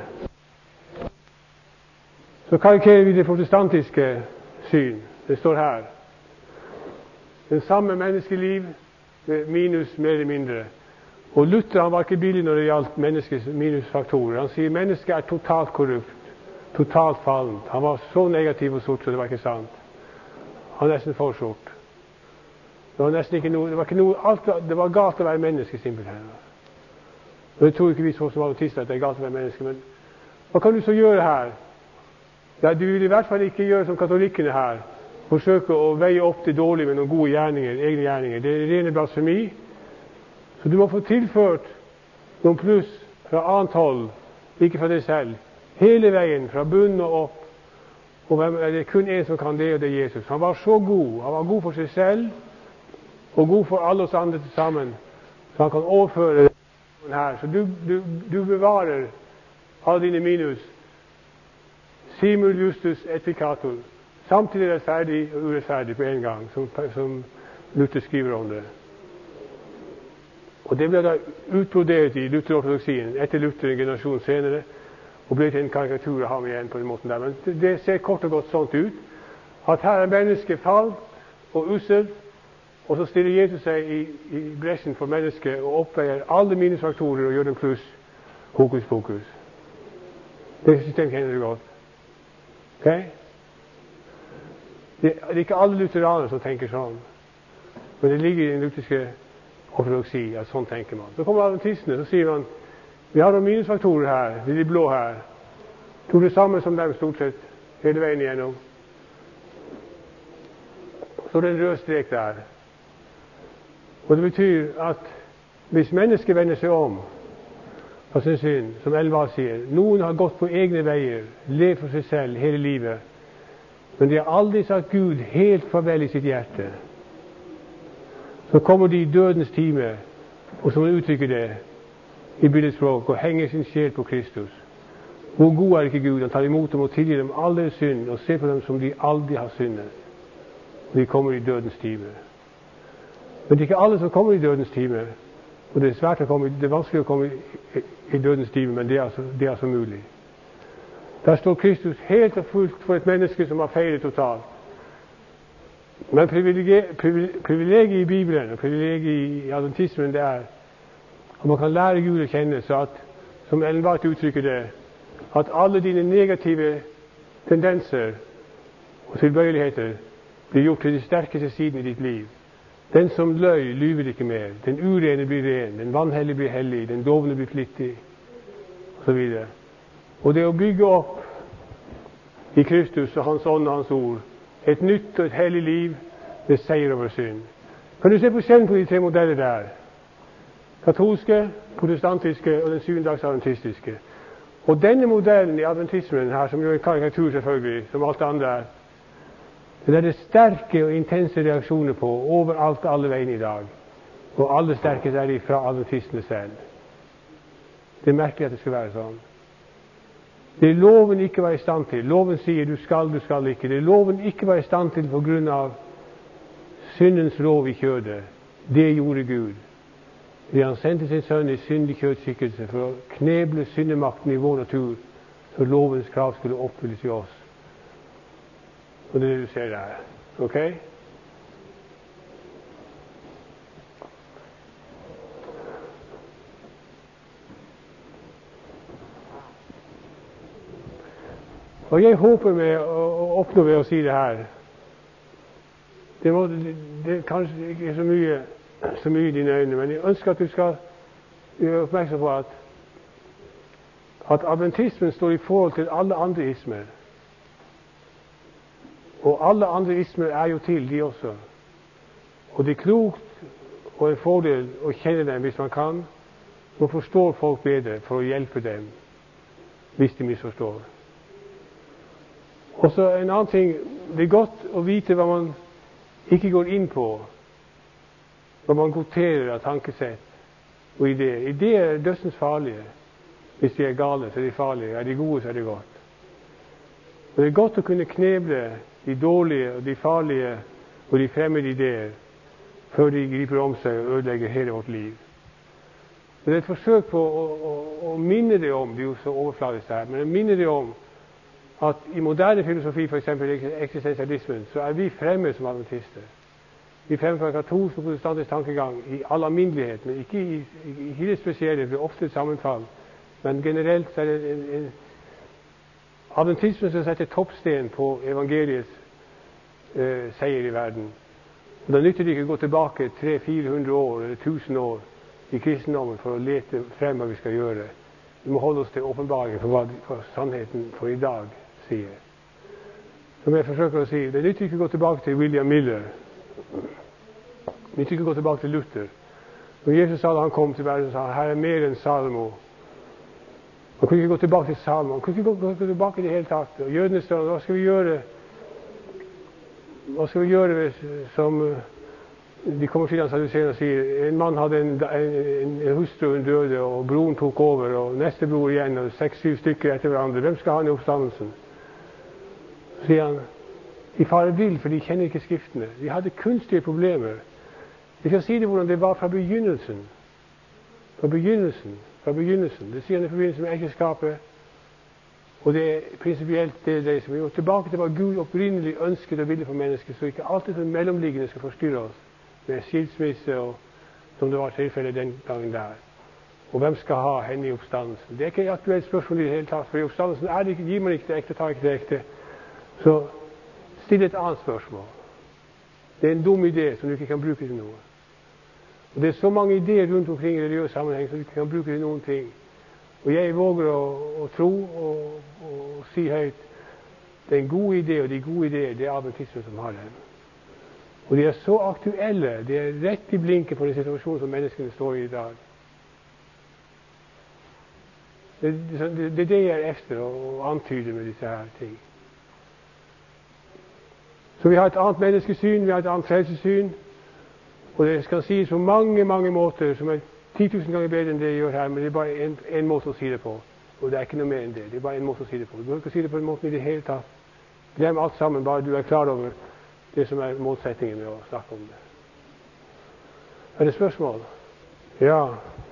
Så karikerer vi det protestantiske syn. Det står her. Den samme menneskeliv med minus mer eller mindre. Og Luther han var ikke billig når det gjaldt menneskets minusfaktorer. Han sier mennesket er totalt korrupt, totalt fallent. Han var så negativ og sort, så det var ikke sant. Han var nesten for sort. Det var nesten ikke noe, det var galt å være menneske simpelthen. Og det tror ikke vi som adventister at det er galt å være menneske, men hva kan du så gjøre her? Ja, du vil i hvert fall ikke gjøre som katolikkene her, forsøke å veie opp det dårlige med noen gode gjerninger, egne gjerninger. Det er rene blasfemi. Så du må få tilført noen pluss fra annet hold, ikke fra deg selv. Hele veien, fra bunnen og opp. Og det er kun en som kan det, og det er Jesus. Han var så god. Han var god for seg selv, og god for alle oss andre til sammen. Så han kan overføre det her. Så du bevarer alle dine minus. Simul justus et peccator. Samtidig rettferdig og urettferdig på en gang, som Luther skriver om det. Og det ble da utbrodert i Luther-ortodoksien etter Luther en generasjon senere, og ble til en karikatur av ham igjen på den måten der. Men det ser kort og godt sånt ut, at her er mennesket falt og ussel, og så stiller Jesus seg i bresjen for mennesket og oppveier alle minusfaktorer og gjør dem pluss hokus pokus. Det systemet kjenner du godt. Ok? Det er ikke alle lutheraner som tenker sånn, men det ligger i den lutherske ortodoksi at sånn tenker man. Så kommer adventistene, så sier man vi har noen minusfaktorer her, de blå her. Tror det samme som dem stort sett hele veien igjennom. Så det er en rød strek der. Og det betyr at hvis mennesket vender seg om av sin synd, som Elva sier, noen har gått på egne veier, levd for seg selv hele livet, men de har aldri sagt Gud helt farvel i sitt hjerte. Så kommer de i dødens time, og som man uttrykker det i billedspråk, og henger sin sjel på Kristus. Hvor god er ikke Gud? Han tar imot dem og tilgir dem all deres synd, og ser på dem som de aldri har syndet. Og de kommer i dødens time. Men det er ikke alle som kommer i dødens time. Og det er vanskelig å komme i dødens time, men det er altså mulig. Der står Kristus helt og fullt for et menneske som har feilet totalt. Men privilegiet i Bibelen og privilegiet i adventismen, det er at man kan lære Gud å kjenne, så at, som Ellen White uttrykker det, at alle dine negative tendenser og tilbøyeligheter blir gjort til de sterkeste siden i ditt liv. Den som løy, lyver ikke mer. Den urene blir ren. Den vanhellige blir hellig. Den dovne blir flittig. Og så videre. Og det å bygge opp i Kristus og Hans ånd og Hans ord et nytt og et hellig liv, det er seier over synd. Kan du se forskjellen på de tre modeller der? Katolske, protestantiske og den syvendagsadventistiske. Og denne modellen i adventismen her, som jo er en karikatur selvfølgelig, som alt det andre er, det er det sterke og intense reaksjoner på overalt alle veien i dag. Og alle sterkest er de fra adventistene selv. Det er merkelig at det skal være sånn. Det er loven ikke var i stand til. Loven sier du skal ikke. Det er loven ikke var i stand til på grunn av syndens lov i kjødet. Det gjorde Gud. Det han sendte sin sønn i syndig kjødskikkelse for å kneble syndemakten i vår natur, så lovens krav skulle oppfylles i oss. Og det er det du ser der. Ok? Og jeg håper med å oppnå ved å si det her. Det kanskje ikke er så mye i dine øyne, men jeg ønsker at du skal gjøre oppmerksom på at adventismen står i forhold til alle andre ismer. Og alle andre ismer er jo til, de også. Og det er klokt og en fordel å kjenne dem hvis man kan, og forstår folk bedre for å hjelpe dem hvis de misforstår. Og så en annen ting, det er godt å vite hva man ikke går inn på, hva man godterer av tankesett og ideer. Ideer er dødsens farlige. Hvis de er gale, så er de farlige. Er de gode, så er de godt. Og det er godt å kunne kneble de dårlige og de farlige og de fremmede ideer før de griper om seg og ødelegger hele vårt liv. Men det er et forsøk på å minne det om, det er jo så overfladisk her, men å minne det om at i moderne filosofi, for eksempel eksistensialismen, så er vi fremme som adventister. Vi fremmer fra katolsk og protestantisk tankegang i all alminnelighet, men ikke i det spesielle, det blir ofte et sammenfall. Men generelt så er det en adventismen som setter toppsten på evangeliets seier i verden. Og da nytter det ikke å gå tilbake 300-400 år eller 1000 år i kristendommen for å lete frem hva vi skal gjøre. Vi må holde oss til åpenbaringen for hva sannheten for i dag sier. Som jeg forsøker å si, det nytter ikke å gå tilbake til William Miller. Det nytter ikke å gå tilbake til Luther. Når Jesus sa da han kom til verden, sa han, her er mer enn Salomo. Man kunne ikke gå tilbake til Salomo. Man kunne ikke gå tilbake i det hele tatt. Og jødene sa, hva skal vi gjøre? Hva skal vi gjøre hvis, som de kommer til han og sier, en mann hadde en hustru, hun døde, og broren tok over, og neste bror igjen, og 6-7 stykker etter hverandre. Hvem skal ha i oppstandelsen? Så sier han, de farer vill, for de kjenner ikke skriftene. De hadde kunstige problemer. Vi skal si det hvordan det var fra begynnelsen. Fra begynnelsen. Det sier han i forbindelse med ekteskapet, og det er prinsipielt det som vi går tilbake til hva Gud opprinnelig ønsket og ville for mennesket, så ikke alt det mellomliggende skal forstyrre oss med skilsmisse, og som det var tilfellet den gangen der. Og hvem skal ha henne i oppstandelsen? Det er ikke et aktuelt spørsmål i det hele tatt, for i oppstandelsen gir man ikke det ekte, tar ikke det ekte. Så still et annet spørsmål. Det er en dum idé som du ikke kan bruke til noe. Og det er så mange ideer rundt omkring i religiøs sammenheng som du ikke kan bruke til noen ting. Og jeg våger å tro og si høyt, det er en god idé, og de gode ideer, det er adventismen som har dem. Og de er så aktuelle, de er rett i blinken på den situasjonen som menneskene står i dag. Det er det jeg er efter å antyde med disse her ting. Så vi har et annet menneskesyn, vi har et annet frelsesyn, og det skal sies på mange, mange måter, som er 10 000 ganger bedre enn det jeg gjør her, men det er bare en måte å si det på. Og det er ikke noe mer enn det. Det er bare en måte å si det på. Du behøver ikke si det på en måte i det hele tatt. Glem alt sammen, bare du er klar over det som er målsettingen med å snakke om det. Er det spørsmål? Ja.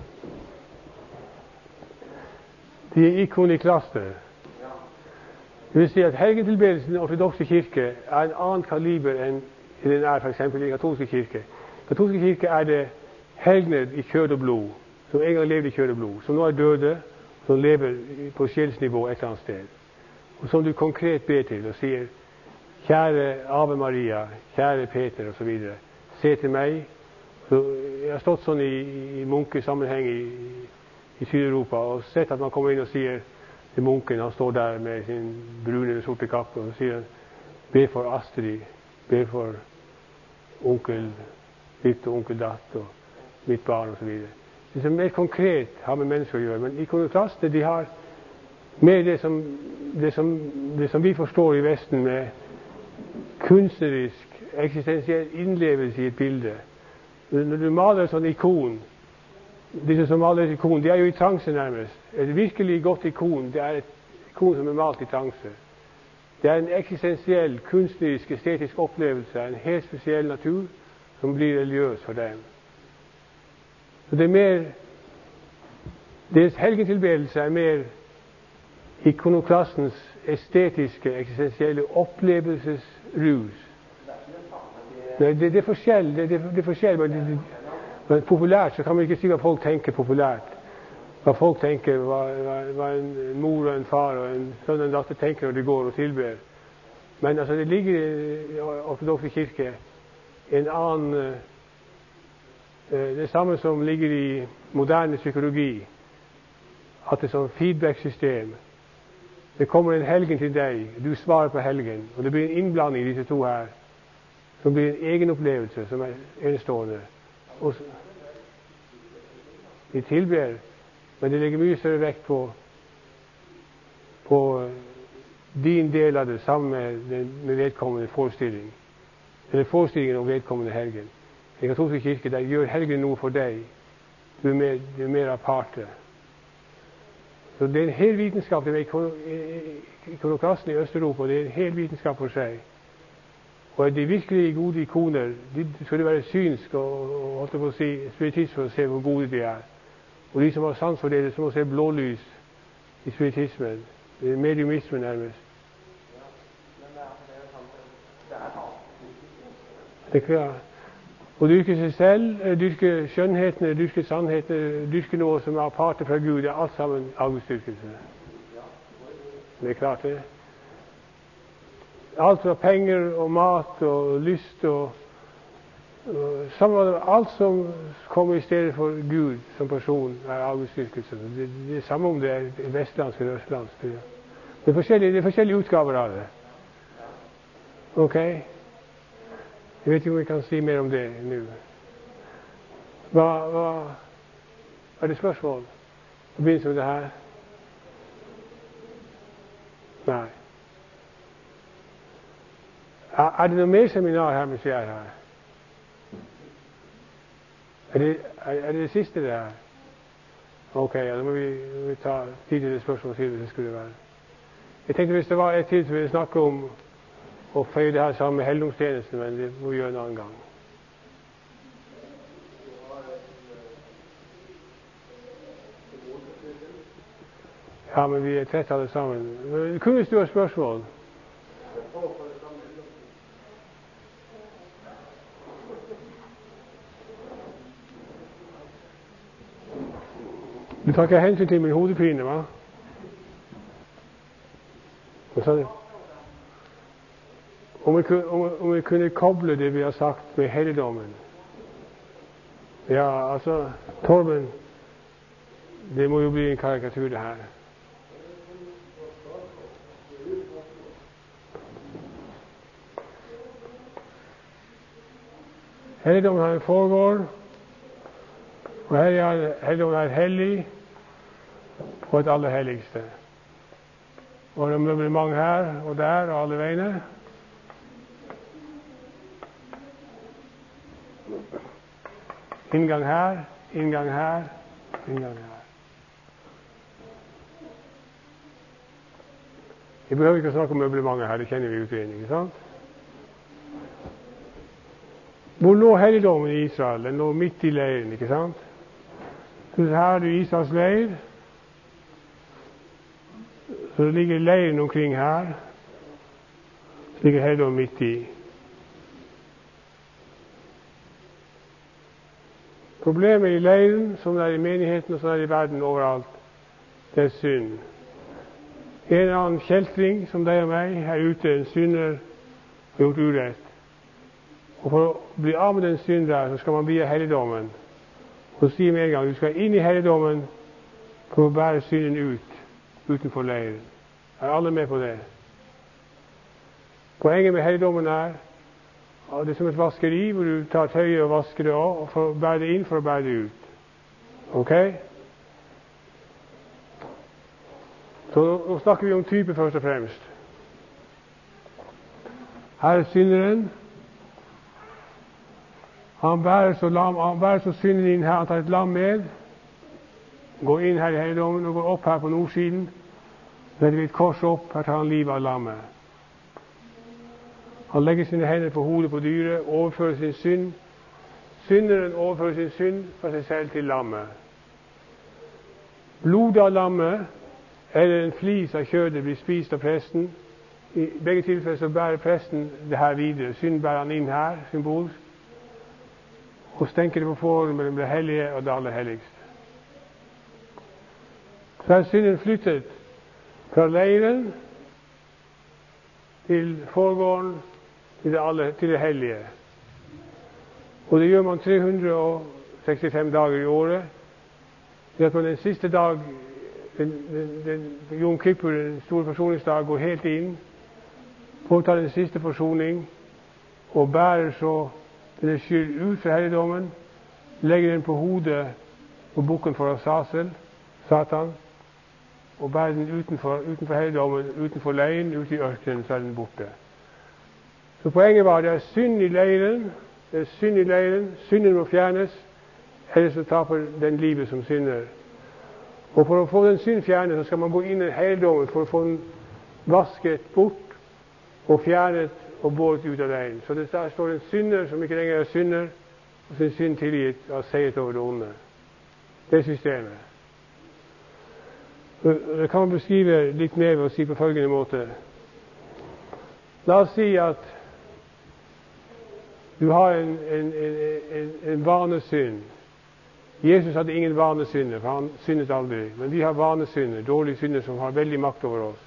De er ikonoklaster. Det vil si at helgentilbedelsen i den ortodokse kirke er en annen kaliber enn den er for eksempel i den katolske kirke. I den katolske kirke er det helgener i kjød og blod, som en gang levde i kjød og blod, som nå er døde, som lever på sjelsnivå et eller annet sted. Og som du konkret ber til og sier, kjære Ave Maria, kjære Peter og så videre, se til meg. Så jeg har stått sånn i munkesammenheng i Syd-Europa og sett at man kommer inn og sier til munken, han står der med sin brune eller sorte kappe, og så sier han, be for Astrid, be for onkel ditt og onkel datt og mitt barn og så videre. Det som mer konkret har med mennesker å gjøre, men ikonoklaster, de har mer det som vi forstår i Vesten med kunstnerisk, eksistensiell innlevelse i et bilde. Når du maler et sånt ikon, disse som maler et ikon, de er jo i transe nærmest. Et virkelig godt ikon, det er et ikon som er malt i transe. Det er en eksistensiell, kunstnerisk, estetisk opplevelse av en helt spesiell natur som blir religiøs for dem. Så det er mer, deres helgentilbedelse er mer ikonoklastens estetiske, eksistensielle opplevelsesrus. Det er forskjell, det er forskjell, men populært så kan man ikke si hva folk tenker populært. Hva folk tenker, hva en mor og en far og en sønn og en datter tenker når de går og tilber. Men altså, det ligger i ortodokse kirke en annen, det samme som ligger i moderne psykologi, at det er sånn feedback-system. Det kommer en helgen til deg, du svarer på helgen, og det blir en innblanding i disse to her, som blir en egen opplevelse som er enestående. Og de tilber, men det legger mye større vekt på din del av det sammen med vedkommende forestilling. Eller forestillingen om vedkommende helgen. I den katolske kirke, der gjør helgen noe for deg. Du er mer aparte. Så det er en hel vitenskap, det med ikonoklasten i Øst-Europa, det er en hel vitenskap for seg. Og de virkelig gode ikoner, de skal være synsk og holdt på å si, spiritist for å se hvor gode de er. Og de som har sans for det, som må se blålys i spiritismen. Det er mediumismen nærmest. Det er klart. Å dyrke seg selv, dyrke skjønnheten, dyrke sannheten, dyrke noe som er aparte fra Gud, det er alt sammen avgudsdyrkelse. Det er klart det. Alt fra penger og mat og lyst og alt som kommer i stedet for Gud som person er avgudsdyrkelse. Det er samme om det er vestlandsk eller østlandsk. Det er forskjellige utgaver av det. Ok? Jeg vet ikke om vi kan si mer om det nå. Hva er det spørsmål i forbindelse med det her? Nei. Er det noe mer seminar her mens jeg er her? Er det siste det her? Ok, ja, da må vi ta tid til det spørsmålet siden det skulle være. Jeg tenkte hvis det var et tid så ville jeg snakke om å føye det her sammen med helligdomstjenesten, men det må vi gjøre en annen gang. Ja, men vi er trett alle sammen. Kun hvis du har spørsmål. Du tar ikke hensyn til min hodepine, hva? Hva sa du? Om vi kunne koble det vi har sagt med helligdommen. Ja, altså, Torben, det må jo bli en karikatur det her. Helligdommen har en foregår, og helligdommen er hellig og et aller helligste. Og det er møblement her og der og alle veiene. Inngang her, inngang her, inngang her. Vi behøver ikke å snakke om møblementet her, det kjenner vi utredning, ikke sant? Hvor lå helligdommen i Israel? Den lå midt i leiren, ikke sant? Så her i Israels leir, så det ligger leiren omkring her, så ligger helligdommen midt i. Problemet i leiren, som det er i menigheten og som det er i verden overalt, det er synd. En eller annen kjeltring som deg og meg er ute, en synder, har gjort urett. Og for å bli av med den synd der, så skal man bli i helligdommen. Og si med en gang, du skal inn i helligdommen for å bære synden ut, utenfor leiren. Er alle med på det? Poenget med helligdommen er at det er som et vaskeri, hvor du tar tøyet og vasker det av, og for å bære det inn for å bære det ut. Ok? Så nå snakker vi om type først og fremst. Her er synderen. Han bærer så synden inn her. Han tar et lam med, går inn her i helligdommen og går opp her på nordsiden. Så setter vi et kors opp. Her tar han livet av lammet. Han legger sine hender på hodet på dyret, overfører sin synd. Synderen overfører sin synd fra seg selv til lammet. Blodet av lammet eller en flis av kjødet blir spist av presten. I begge tilfeller så bærer presten det her videre. Synd bærer han inn her, symbolsk, og stenker det på forholdet mellom det hellige og det aller helligste. Så er synden flyttet fra leiren til forgården til det hellige. Og det gjør man 365 dager i året. Det at man den siste dag, Jom Kippur, den store forsoningsdag, går helt inn, påtar den siste forsoning, og bærer så denne skyld ut fra helligdommen, legger den på hodet på bukken for Azazel, Satan, og bærer den utenfor helligdommen, utenfor leiren, ut i ørkenen, så er den borte. Så poenget var, det er synd i leiren, synden må fjernes, ellers så taper den livet som synder. Og for å få den synd fjernet, så skal man gå inn i helligdommen for å få den vasket bort, og fjernet og båret ut av leiren. Så det der står en synder som ikke lenger er synder, og sin synd tilgitt av seier over det onde. Det er systemet. Det kan man beskrive litt mer ved å si på følgende måte. La oss si at du har en vanesynd. Jesus hadde ingen vanesynder, for han syndet aldri. Men vi har vanesynder, dårlige synder som har veldig makt over oss.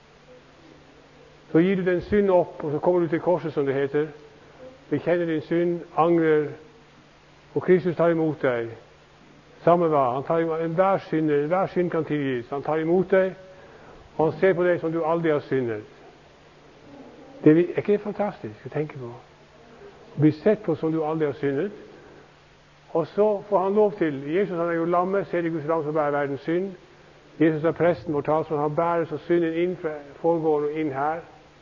Så gir du den synd opp, og så kommer du til korset, som det heter. Bekjenner din synd, angrer, og Kristus tar imot deg. Samme hva. Han tar imot enhver synder, enhver synd kan tilgis. Han tar imot deg, og han ser på deg som du aldri har syndet. Det er ikke det fantastisk å tenke på? Å bli sett på som du aldri har syndet. Og så får han lov til. Jesus, han er jo lammet, ser i Guds lam som bærer verdens synd. Jesus er presten vår talsmann. Han bærer så synden inn fra forgården og inn her.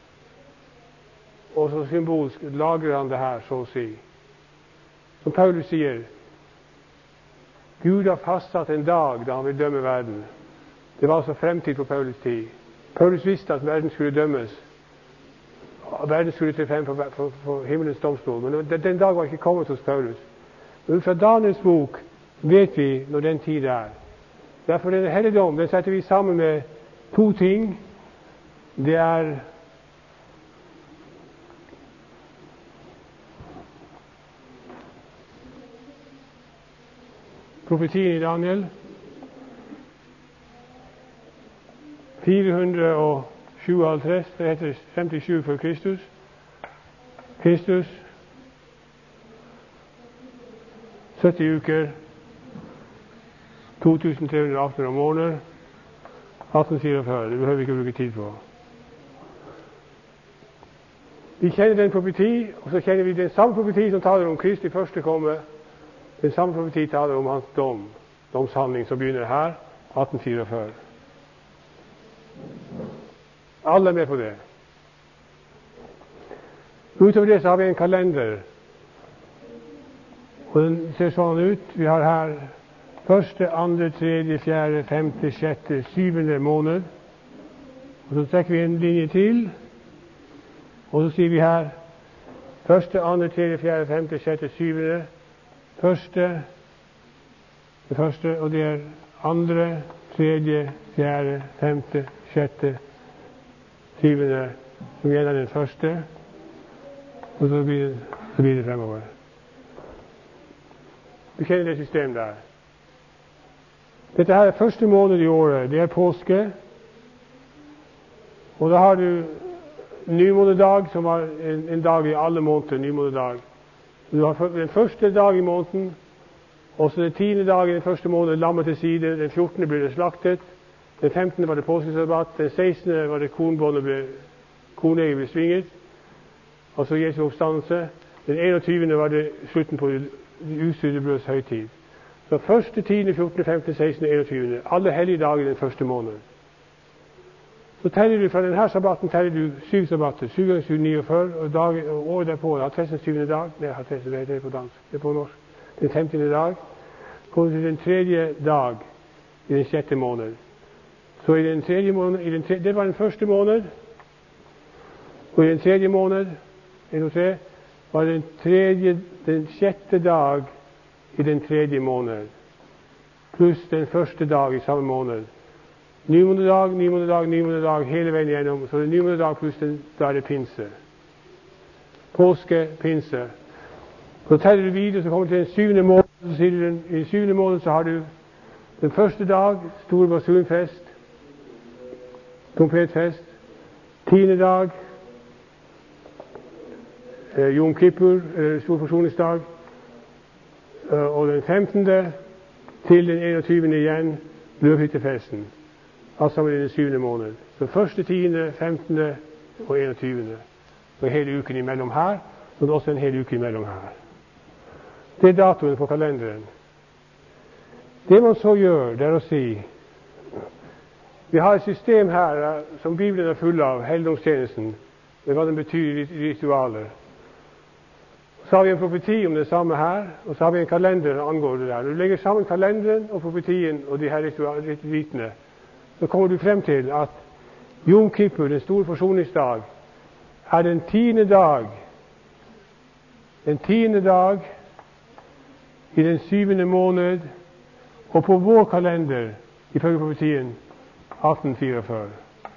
Og så symbolsk lagrer han det her, så å si. Som Paulus sier, Gud har fastsatt en dag da han vil dømme verden. Det var altså fremtid på Paulus tid. Paulus visste at verden skulle dømmes. Verden skulle til frem for himmelens domstol. Men den dag var ikke kommet hos Paulus. Men fra Daniels bok vet vi når den tid er. Derfor denne helligdom, den setter vi sammen med to ting. Det er profetien i Daniel 457, det heter 57 før Kristus. Kristus 70 uker, 2318 måneder, 1844. Det behøver vi ikke bruke tid på. Vi kjenner den profeti, og så kjenner vi den samme profeti som taler om Kristi første komme. Den samme profeti taler om hans domshandling som begynner her, 1844. Alle er med på det. Utover det så har vi en kalender. Og den ser sånn ut. Vi har her 1., 2., 3., 4., 5., 6., 7. måned. Og så trekker vi en linje til. Og så sier vi her 1., 2., 3., 4., 5., 6., 7. 1., Det første, og det er andre, tredje, fjerde, femte, sjette, syvende, som gjelder den første, og så blir det fremover. Du kjenner det systemet der. Dette her er første måned i året. Det er påske. Og da har du nymånedag, som var en dag i alle måneder, nymånedag. Du har den første dag i måneden, og så den 10. dag i den første måneden, lammet til side. Den 14. ble det slaktet. Den 15. var det påskesabbat. Den 16. var det kornbåndet kornegget ble svinget. Altså Jesu oppstandelse. Den 21. var det slutten på usydde brøds høytid. Så første, 10., 14., 15., 16., 21. Alle hellige dager i den første måneden. Så teller du fra denne sabbaten teller du 7 sabbater. 7 ganger 7, 49. Og året derpå, 37. dag. Nei, 37, det er på dansk. Det er på norsk. Den 15. dag. Kommer til den 3. dag i den 6. måned. Så i den 3. måned, det var den første måned. Og i den 3. måned, 1 og 3, var den 6. dag i den 3. måned. Pluss den første dag i samme måned. Nymånedag, nymånedag, nymånedag, hele veien igjennom. Så det er nymånedag pluss da er det pinse. Påske, pinse. Så teller du videre, så kommer du til den 7. måned, så sier du i den 7. måned så har du den første dag, stor basunfest, trompetfest. 10. dag, Jom Kippur, stor forsoningsdag. Og den 15. til den 21. igjen, brødhyttefesten. Alt sammen i den 7. måned. Så første, 10., 15. og 21. Og hele uken imellom her, og også en hel uke imellom her. Det er datoen på kalenderen. Det man så gjør, det er å si, vi har et system her som Bibelen er full av, helligdomstjenesten, med hva den betyr i ritualer. Så har vi en profeti om det samme her, og så har vi en kalender angår det der. Når du legger sammen kalenderen og profetien og de her ritene, så kommer du frem til at Jom Kippur, den store forsoningsdag, er den 10. dag. Den 10. dag i den 7. måned, og på vår kalender, ifølge profetien, 1844.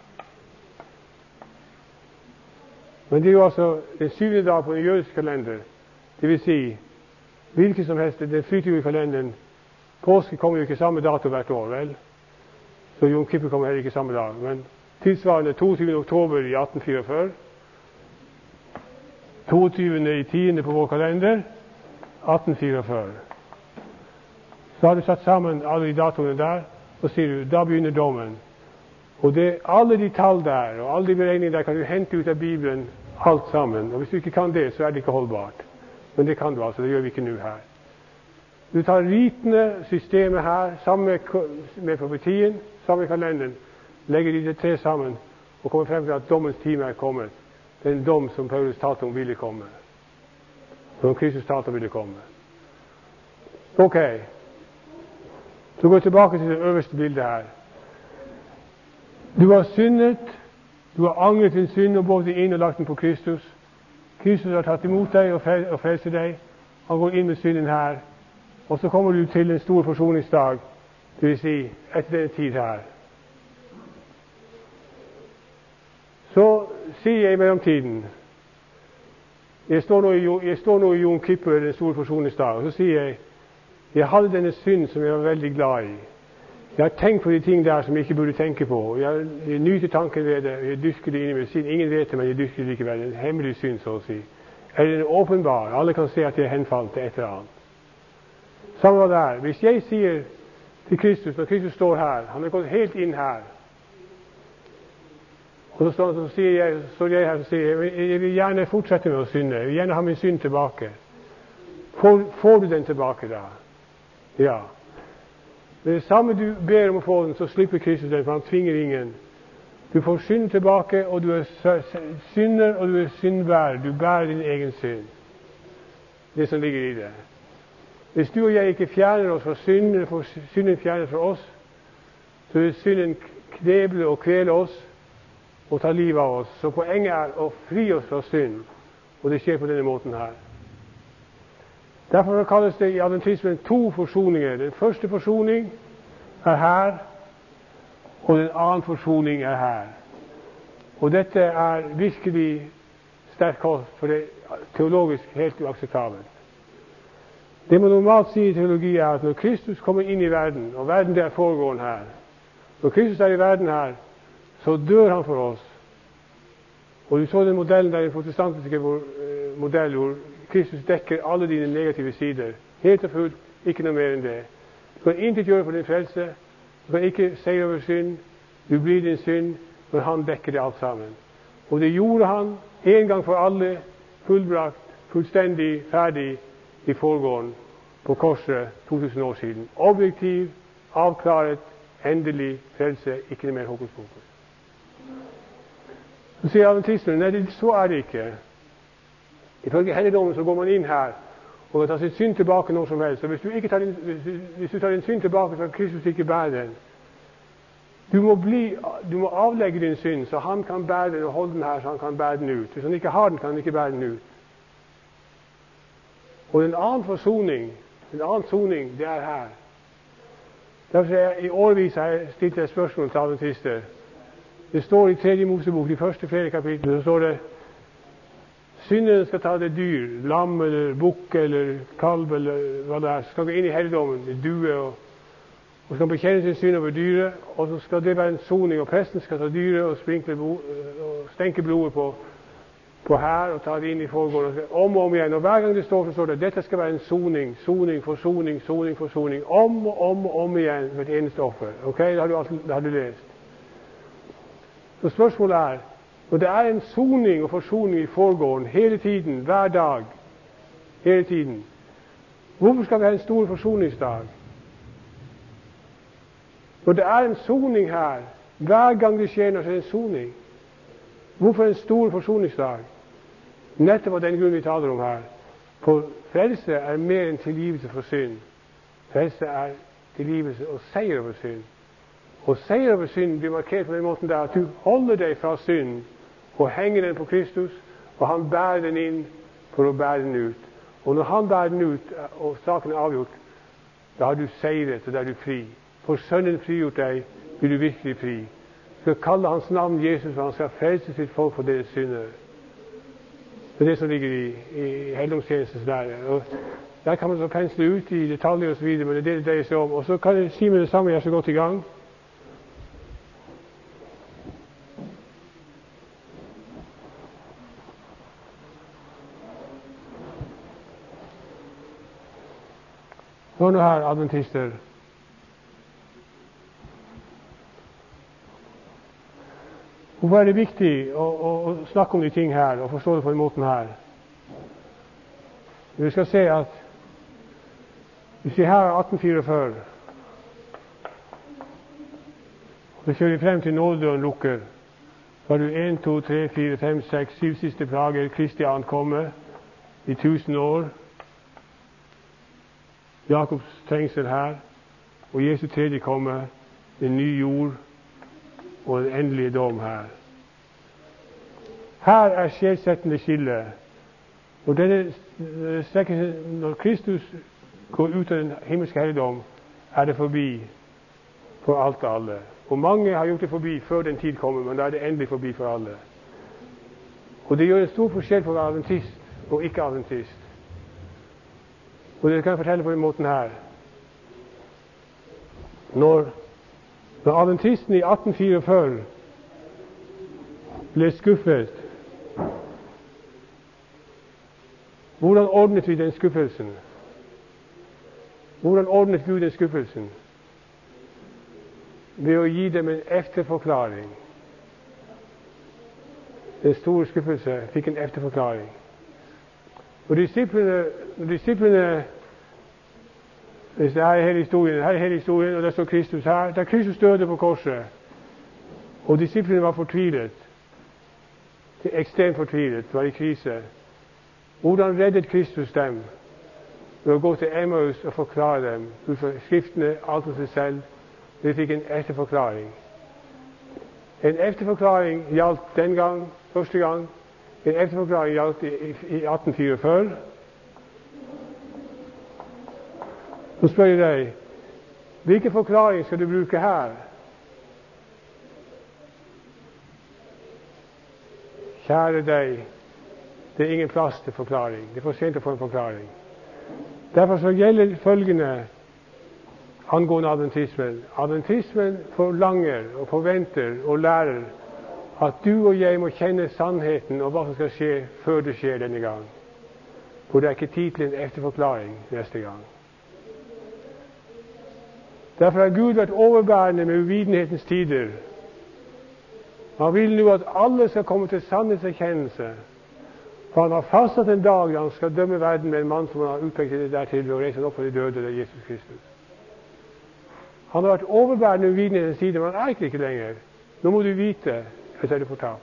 Men det er jo altså den 7. dag på den jødiske kalender. Det vil si, hvilken som helst, den flyter jo i kalenderen. Påske kommer jo ikke samme dato hvert år, vel? Så Jom Kippur kommer heller ikke samme dag. Men tilsvarende 22. oktober i 1844, 22. i 10. på vår kalender, 1844. Så har du satt sammen alle de datoene der, og sier du, da begynner dommen. Og alle de tall der, og alle de beregninger der, kan du hente ut av Bibelen alt sammen. Og hvis du ikke kan det, så er det ikke holdbart. Men det kan du altså, det gjør vi ikke nå her. Du tar ritene, systemet her, sammen med profetien, sammen med kalenderen, legger de 3 sammen, og kommer frem til at dommens time er kommet. Det er en dom som Paulus talte om ville komme. Som Kristus talte om ville komme. Ok. Så går jeg tilbake til det øverste bildet her. Du har syndet, du har angret din synd og båret inn og lagt den på Kristus. Kristus har tatt imot deg og frelser deg. Han går inn med synden her. Og så kommer du til en stor forsoningsdag, det vil si etter denne tid her. Så sier jeg i mellomtiden, jeg står nå i Jom Kippur, den store forsoningsdag, og så sier jeg hadde denne synd som jeg var veldig glad i. Jeg har tenkt på de ting der som jeg ikke burde tenke på. Jeg nyter tanken ved det, jeg dyrker det inni meg. Ingen vet det, men jeg dyrker det likevel. En hemmelig synd, så å si. Eller en åpenbar. Alle kan se at jeg er henfalt til et eller annet. Samme var der. Hvis jeg sier til Kristus, når Kristus står her, han har gått helt inn her, og så står jeg her og sier jeg vil gjerne fortsette med å synde. Jeg vil gjerne ha min synd tilbake. Får du den tilbake da? Ja. Det er det samme du ber om å få den, så slipper Kristus den, for han tvinger ingen. Du får synd tilbake, og du er synder, og du er syndbærer. Du bærer din egen synd. Det som ligger i det. Hvis du og jeg ikke fjerner oss fra synden, eller får synden fjernet fra oss, så vil synden kneble og kvele oss, og ta livet av oss. Så poenget er å fri oss fra synd, og det skjer på denne måten her. Derfor kalles det i adventismen 2 forsoninger. Den første forsoning er her, og den annen forsoning er her. Og dette er virkelig sterk kost, for det er teologisk helt uakseptabelt. Det man normalt sier i teologi er at når Kristus kommer inn i verden, og verden der foregår her, når Kristus er i verden her, så dør han for oss. Og du så den modellen der, den protestantiske modell, hvor Kristus dekker alle dine negative sider. Helt og fullt, ikke noe mer enn det. Du kan intet gjøre for din frelse. Du kan ikke seire over synd. Du blir din synd, men han dekker det alt sammen. Og det gjorde han en gang for alle, fullbrakt, fullstendig ferdig i foregående på korset 2000 år siden. Objektiv, avklaret, endelig frelse, ikke noe mer hokus pokus. Så sier adventisten, nei, så er det ikke. Ifølge helligdommen så går man inn her og kan ta sin synd tilbake når som helst. Og hvis du tar din synd tilbake, så kan Kristus ikke bære den. Du må avlegge din synd, så han kan bære den og holde den her, så han kan bære den ut. Hvis han ikke har den, kan han ikke bære den ut. Og en annen forsoning, det er her. Derfor er jeg i årvis har jeg stilt et spørsmål til adventister. Det står i 3. Mosebok, de første flere kapitler, så står det synderen skal ta det dyr, lam eller bukk eller kalv eller hva det er, skal gå inn i helligdommen, det due, og skal bekjenne sin synd over dyret, og så skal det være en soning, og presten skal ta dyret og stenke blodet på her og ta det inn i foregående, om og om igjen. Og hver gang det står, så står det dette skal være en soning, forsoning, om igjen med et eneste offer. Ok, det har du lest. Så spørsmålet er, når det er en soning og forsoning i foregående hele tiden, hver dag, hele tiden, hvorfor skal vi ha en stor forsoningsdag? Når det er en soning her, hver gang det skjer, når det er en soning, hvorfor en stor forsoningsdag? Nettopp av den grunn vi taler om her. For frelse er mer enn tilgivelse for synd. Frelse er tilgivelse og seier over synd. Og seier over synd blir markert på den måten der at du holder deg fra synd og henger den på Kristus, og han bærer den inn for å bære den ut. Og når han bærer den ut, og saken er avgjort, da har du seiret, og da er du fri. For Sønnen frigjort deg, blir du virkelig fri. Du skal kalle hans navn Jesus, for han skal frelse sitt folk for deres synder. Det er det som ligger i helligdomstjenestens lære. Og der kan man så pensle ut i detaljer og så videre, men det er det det dreier seg om. Og så kan jeg si med det samme, jeg er så godt i gang. Hør nå her, adventister. Hvorfor er det viktig å snakke om de ting her og forstå det på den måten her? Vi skal se at hvis vi her er 1844, og så kjører vi frem til nådedøren lukker, så har du 1, 2, 3, 4, 5, 6, 7 siste plager, Kristi ankomme i 1000 år, Jakobs trengsel her, og Jesu tredje komme, en ny jord og den endelige dom her. Her er skjellsettende skille. Når Kristus går ut av den himmelske helligdom, er det forbi for alt og alle. Og mange har gjort det forbi før den tid kommer, men da er det endelig forbi for alle. Og det gjør en stor forskjell på å være adventist og ikke adventist. Og det kan jeg fortelle på den måten her. Når adventisten i 1844 ble skuffet, hvordan ordnet vi den skuffelsen? Hvordan ordnet Gud den skuffelsen? Ved å gi dem en efterforklaring. Den store skuffelse fikk en efterforklaring. Og disiplene, hvis det her er hele historien, og der står Kristus her, da Kristus døde på korset, og disiplene var fortvilet, ekstremt fortvilet, var i krise. Hvordan reddet Kristus dem? Ved å gå til Emmaus og forklare dem, ut fra skriftene, alt for seg selv. De fikk en efterforklaring. En efterforklaring gjaldt den gang, første gang. En efterforklaring gjaldt i 1844. Så spør jeg deg, hvilken forklaring skal du bruke her? Kjære deg, det er ingen plass til forklaring. Det er for sent å få en forklaring. Derfor så gjelder følgende angående adventismen. Adventismen forlanger og forventer og lærer at du og jeg må kjenne sannheten og hva som skal skje før det skjer denne gang. For det er ikke tid til en efterforklaring neste gang. Derfor har Gud vært overbærende med uvitenhetens tider. Han vil nå at alle skal komme til sannhetserkjennelse. For han har fastsatt en dag da han skal dømme verden med en mann som han har utpekt det dertil ved å reise opp fra de døde, det er Jesus Kristus. Han har vært overbærende med uvitenhetens tider, men han er ikke lenger. Nå må du vite, ellers er du fortapt.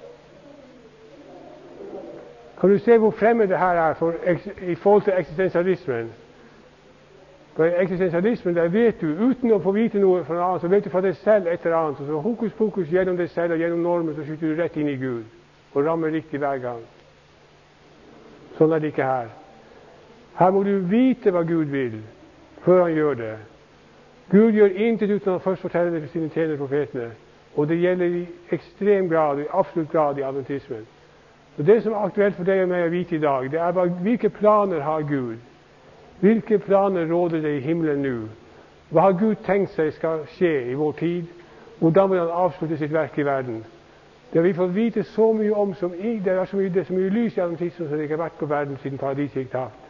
Kan du se hvor fremmed det her er i forhold til eksistensialismen? For eksistensialismen, der vet du, uten å få vite noe fra noe annet, så vet du fra deg selv et eller annet. Og så hokus pokus gjennom deg selv og gjennom normen, så skyter du rett inn i Gud. Og rammer riktig hver gang. Sånn er det ikke her. Her må du vite hva Gud vil, før han gjør det. Gud gjør intet uten han først forteller det for sine tjenere profetene. Og det gjelder i ekstrem grad, i absolutt grad i adventismen. Så det som er aktuelt for deg og meg å vite i dag, det er bare hvilke planer har Gud? Hvilke planer råder det i himmelen nå? Hva har Gud tenkt seg skal skje i vår tid? Hvordan vil han avslutte sitt verk i verden? Det har vi fått vite så mye om, det er så mye lys i adventismen som det ikke har vært på verden siden paradiset gikk tapt.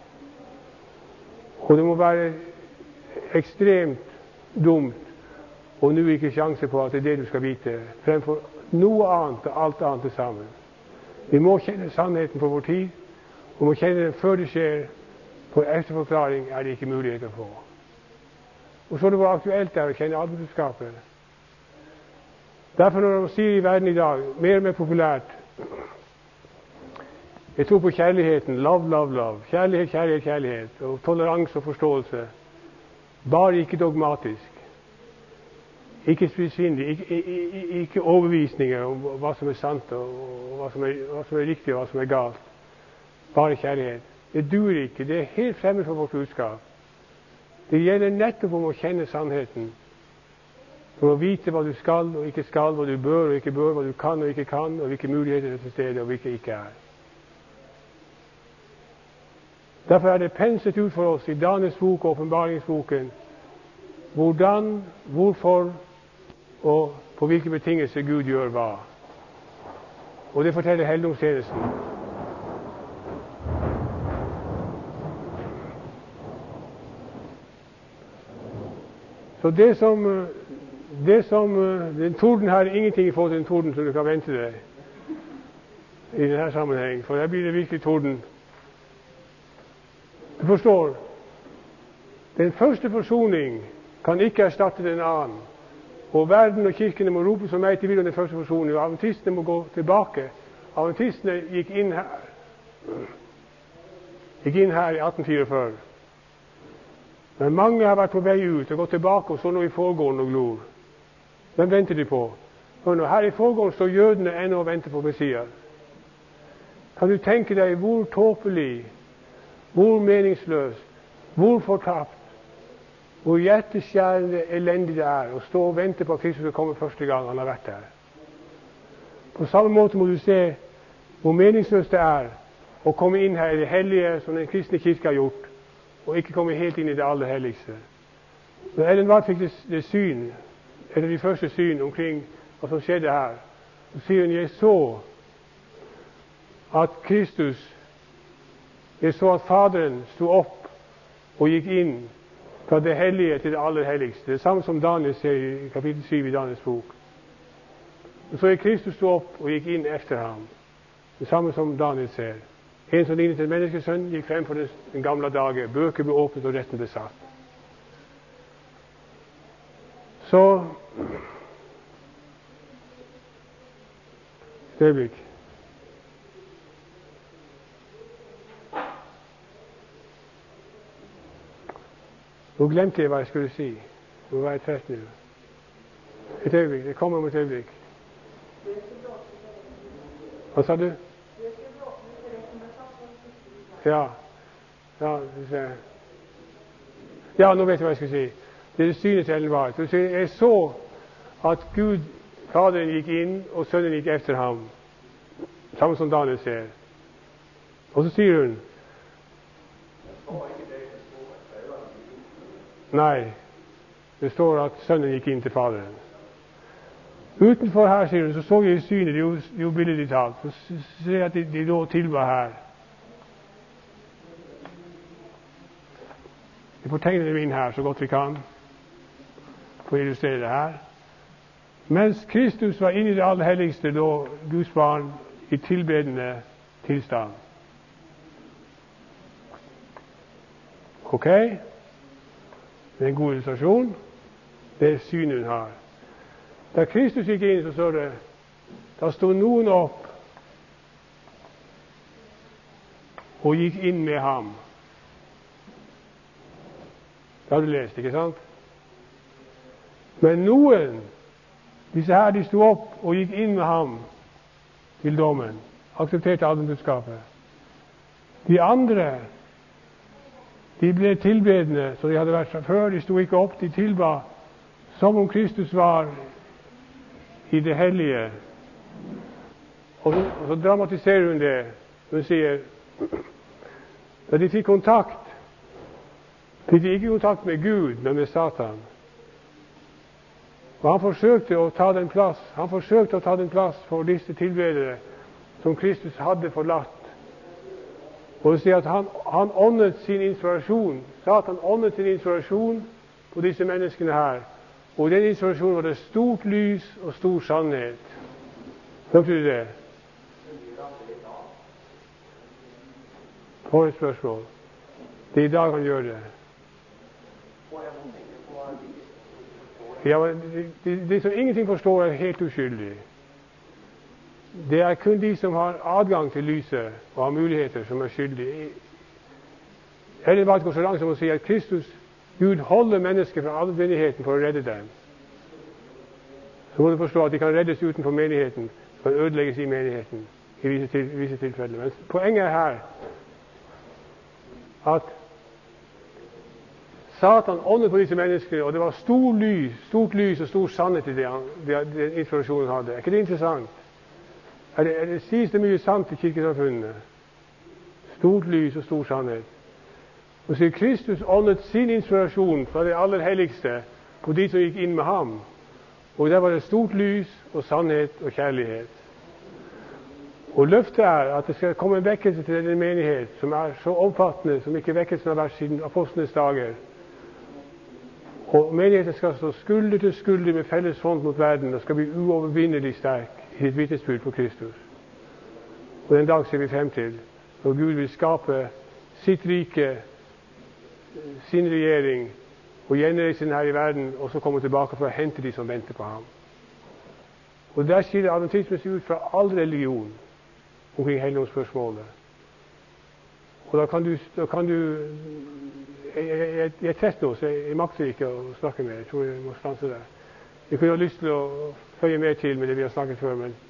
Og det må være ekstremt dumt og nå ikke sjanse på at det er det du skal vite, fremfor noe annet og alt annet det sammen. Vi må kjenne sannheten for vår tid, og må kjenne den før det skjer. For efterforklaring er det ikke mulighet å få. Og så er det hvor aktuelt det er å kjenne adventskapet. Derfor når de sier i verden i dag, mer og mer populært, jeg tror på kjærligheten, love, love, love, kjærlighet, kjærlighet, kjærlighet, og toleranse og forståelse, bare ikke dogmatisk, ikke spissfindig, ikke overvisninger om hva som er sant, og hva som er riktig, og hva som er galt, bare kjærlighet. Det duer ikke, det er helt fremmed for vårt budskap. Det gjelder nettopp om å kjenne sannheten, for å vite hva du skal og ikke skal, hva du bør og ikke bør, hva du kan og ikke kan, og hvilke muligheter det er til stede og hvilke ikke er. Derfor er det penslet ut for oss i Daniels bok og åpenbaringsboken hvordan, hvorfor og på hvilke betingelser Gud gjør hva. Og det forteller helligdomstjenesten. Så den torden her er ingenting i forhold til den torden som du kan vente deg i denne sammenheng, for der blir det virkelig torden. Du forstår, den første forsoning kan ikke erstatte den annen, og verden og kirkene må rope som meg til vil om den første forsoning, og adventistene må gå tilbake. Adventistene gikk inn her i 1844. Men mange har vært på vei ut og gått tilbake og så nå i forgården og glor. Hvem venter de på? Her i forgården står jødene ennå og venter på Messias. Kan du tenke deg hvor tåpelig, hvor meningsløst, hvor fortapt, hvor hjerteskjærende elendig det er å stå og vente på at Kristus skal komme første gang han har vært der. På samme måte må du se hvor meningsløst det er å komme inn her i det hellige som den kristne kirke har gjort, og ikke komme helt inn i det aller helligste. Når Ellen White fikk det syn, eller de første syn omkring hva som skjedde her, så sier hun, jeg så at Faderen sto opp og gikk inn fra det hellige til det aller helligste. Det samme som Daniel ser i kapittel 7 i Daniels bok. Og så er Kristus sto opp og gikk inn efter ham. Det samme som Daniel ser. En som lignet en menneskesønn gikk frem for den gamle dagen. Bøker ble åpnet og retten ble satt. Så et øyeblikk. Nå glemte jeg hva jeg skulle si. Nå var jeg trett nå. Et øyeblikk. Det kommer om et øyeblikk. Hva sa du? Ja, du ser. Ja, nå vet jeg hva jeg skal si. Det synet til Ellen White. Jeg så at Gud, Faderen, gikk inn, og Sønnen gikk efter ham. Samme som Daniel ser. Og så sier hun nei, det står at Sønnen gikk inn til Faderen. Utenfor her, sier hun, så så jeg i synet, det er jo billedlig talt, så ser jeg at de lå og tilba her. Vi får tegne det inn her så godt vi kan, for å illustrere det her. Mens Kristus var inne i det aller helligste, lå Guds barn i tilbedende tilstand. Ok? Det er en god illustrasjon. Det er synet hun har. Da Kristus gikk inn, så står det, da stod noen opp og gikk inn med ham. Det har du lest, ikke sant? Men noen, disse her, de stod opp og gikk inn med ham til dommen. Aksepterte adventbudskapet. De andre, de ble tilbedende, så de hadde vært før. De stod ikke opp, de tilba som om Kristus var i det hellige. Og så dramatiserer hun det. Hun sier, da de fikk kontakt, fikk de ikke kontakt med Gud, men med Satan. Og han forsøkte å ta den plass. Han forsøkte å ta den plass for disse tilbedere som Kristus hadde forlatt. Og det sier at han åndet sin inspirasjon. Satan åndet sin inspirasjon på disse menneskene her. Og i den inspirasjonen var det stort lys og stor sannhet. Hørte du det? For et spørsmål. Det er i dag han gjør det. Ja, de som ingenting forstår, er helt uskyldig. Det er kun de som har adgang til lyset og har muligheter, som er skyldige. Ellen White går så langt som å si at Kristus, Gud, holder mennesker fra allmennigheten for å redde dem. Så må du forstå at de kan reddes utenfor menigheten, kan ødelegges i menigheten i visse tilfeller. Men poenget er her at Satan åndet på disse menneskene, og det var stort lys og stor sannhet i den inspirasjonen hadde. Er ikke det interessant? Det sies det mye sant i kirkesamfunnene. Stort lys og stor sannhet. Og så Kristus åndet sin inspirasjon fra det aller helligste på de som gikk inn med ham. Og der var det stort lys og sannhet og kjærlighet. Og løftet er at det skal komme en vekkelse til denne menighet som er så omfattende som ikke vekkelsen har vært siden apostlenes dager. Og menigheten skal stå skulder til skulder med felles front mot verden og skal bli uovervinnelig sterk i sitt vitnesbyrd på Kristus. Og den dag ser vi frem til, når Gud vil skape sitt rike, sin regjering, og gjenreise den her i verden, og så komme tilbake for å hente de som venter på ham. Og der skiller adventismen seg ut fra all religion omkring helligdomsspørsmålet. Og da kan du jeg er trett nå, så jeg makter ikke å snakke mer. Jeg tror jeg må stanse der. Jeg kunne ha lyst til å føye mer til med det vi har snakket før, men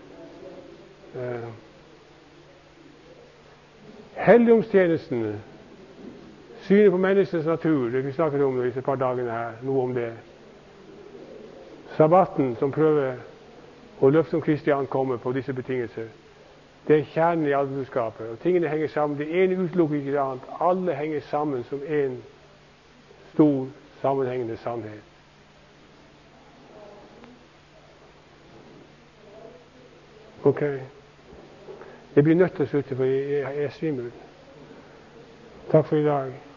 helligdomstjenestene, synet på menneskets natur, det vi snakket om disse par dagene her, noe om det. Sabbaten som prøver å løfte om Kristi ankomme på disse betingelser. Det er kjernen i adventbudskapet, og tingene henger sammen. Det ene utelukker ikke det annet. Alle henger sammen som en stor, sammenhengende sannhet. Ok. Jeg blir nødt til å slutte, for jeg er svimmel. Takk for i dag.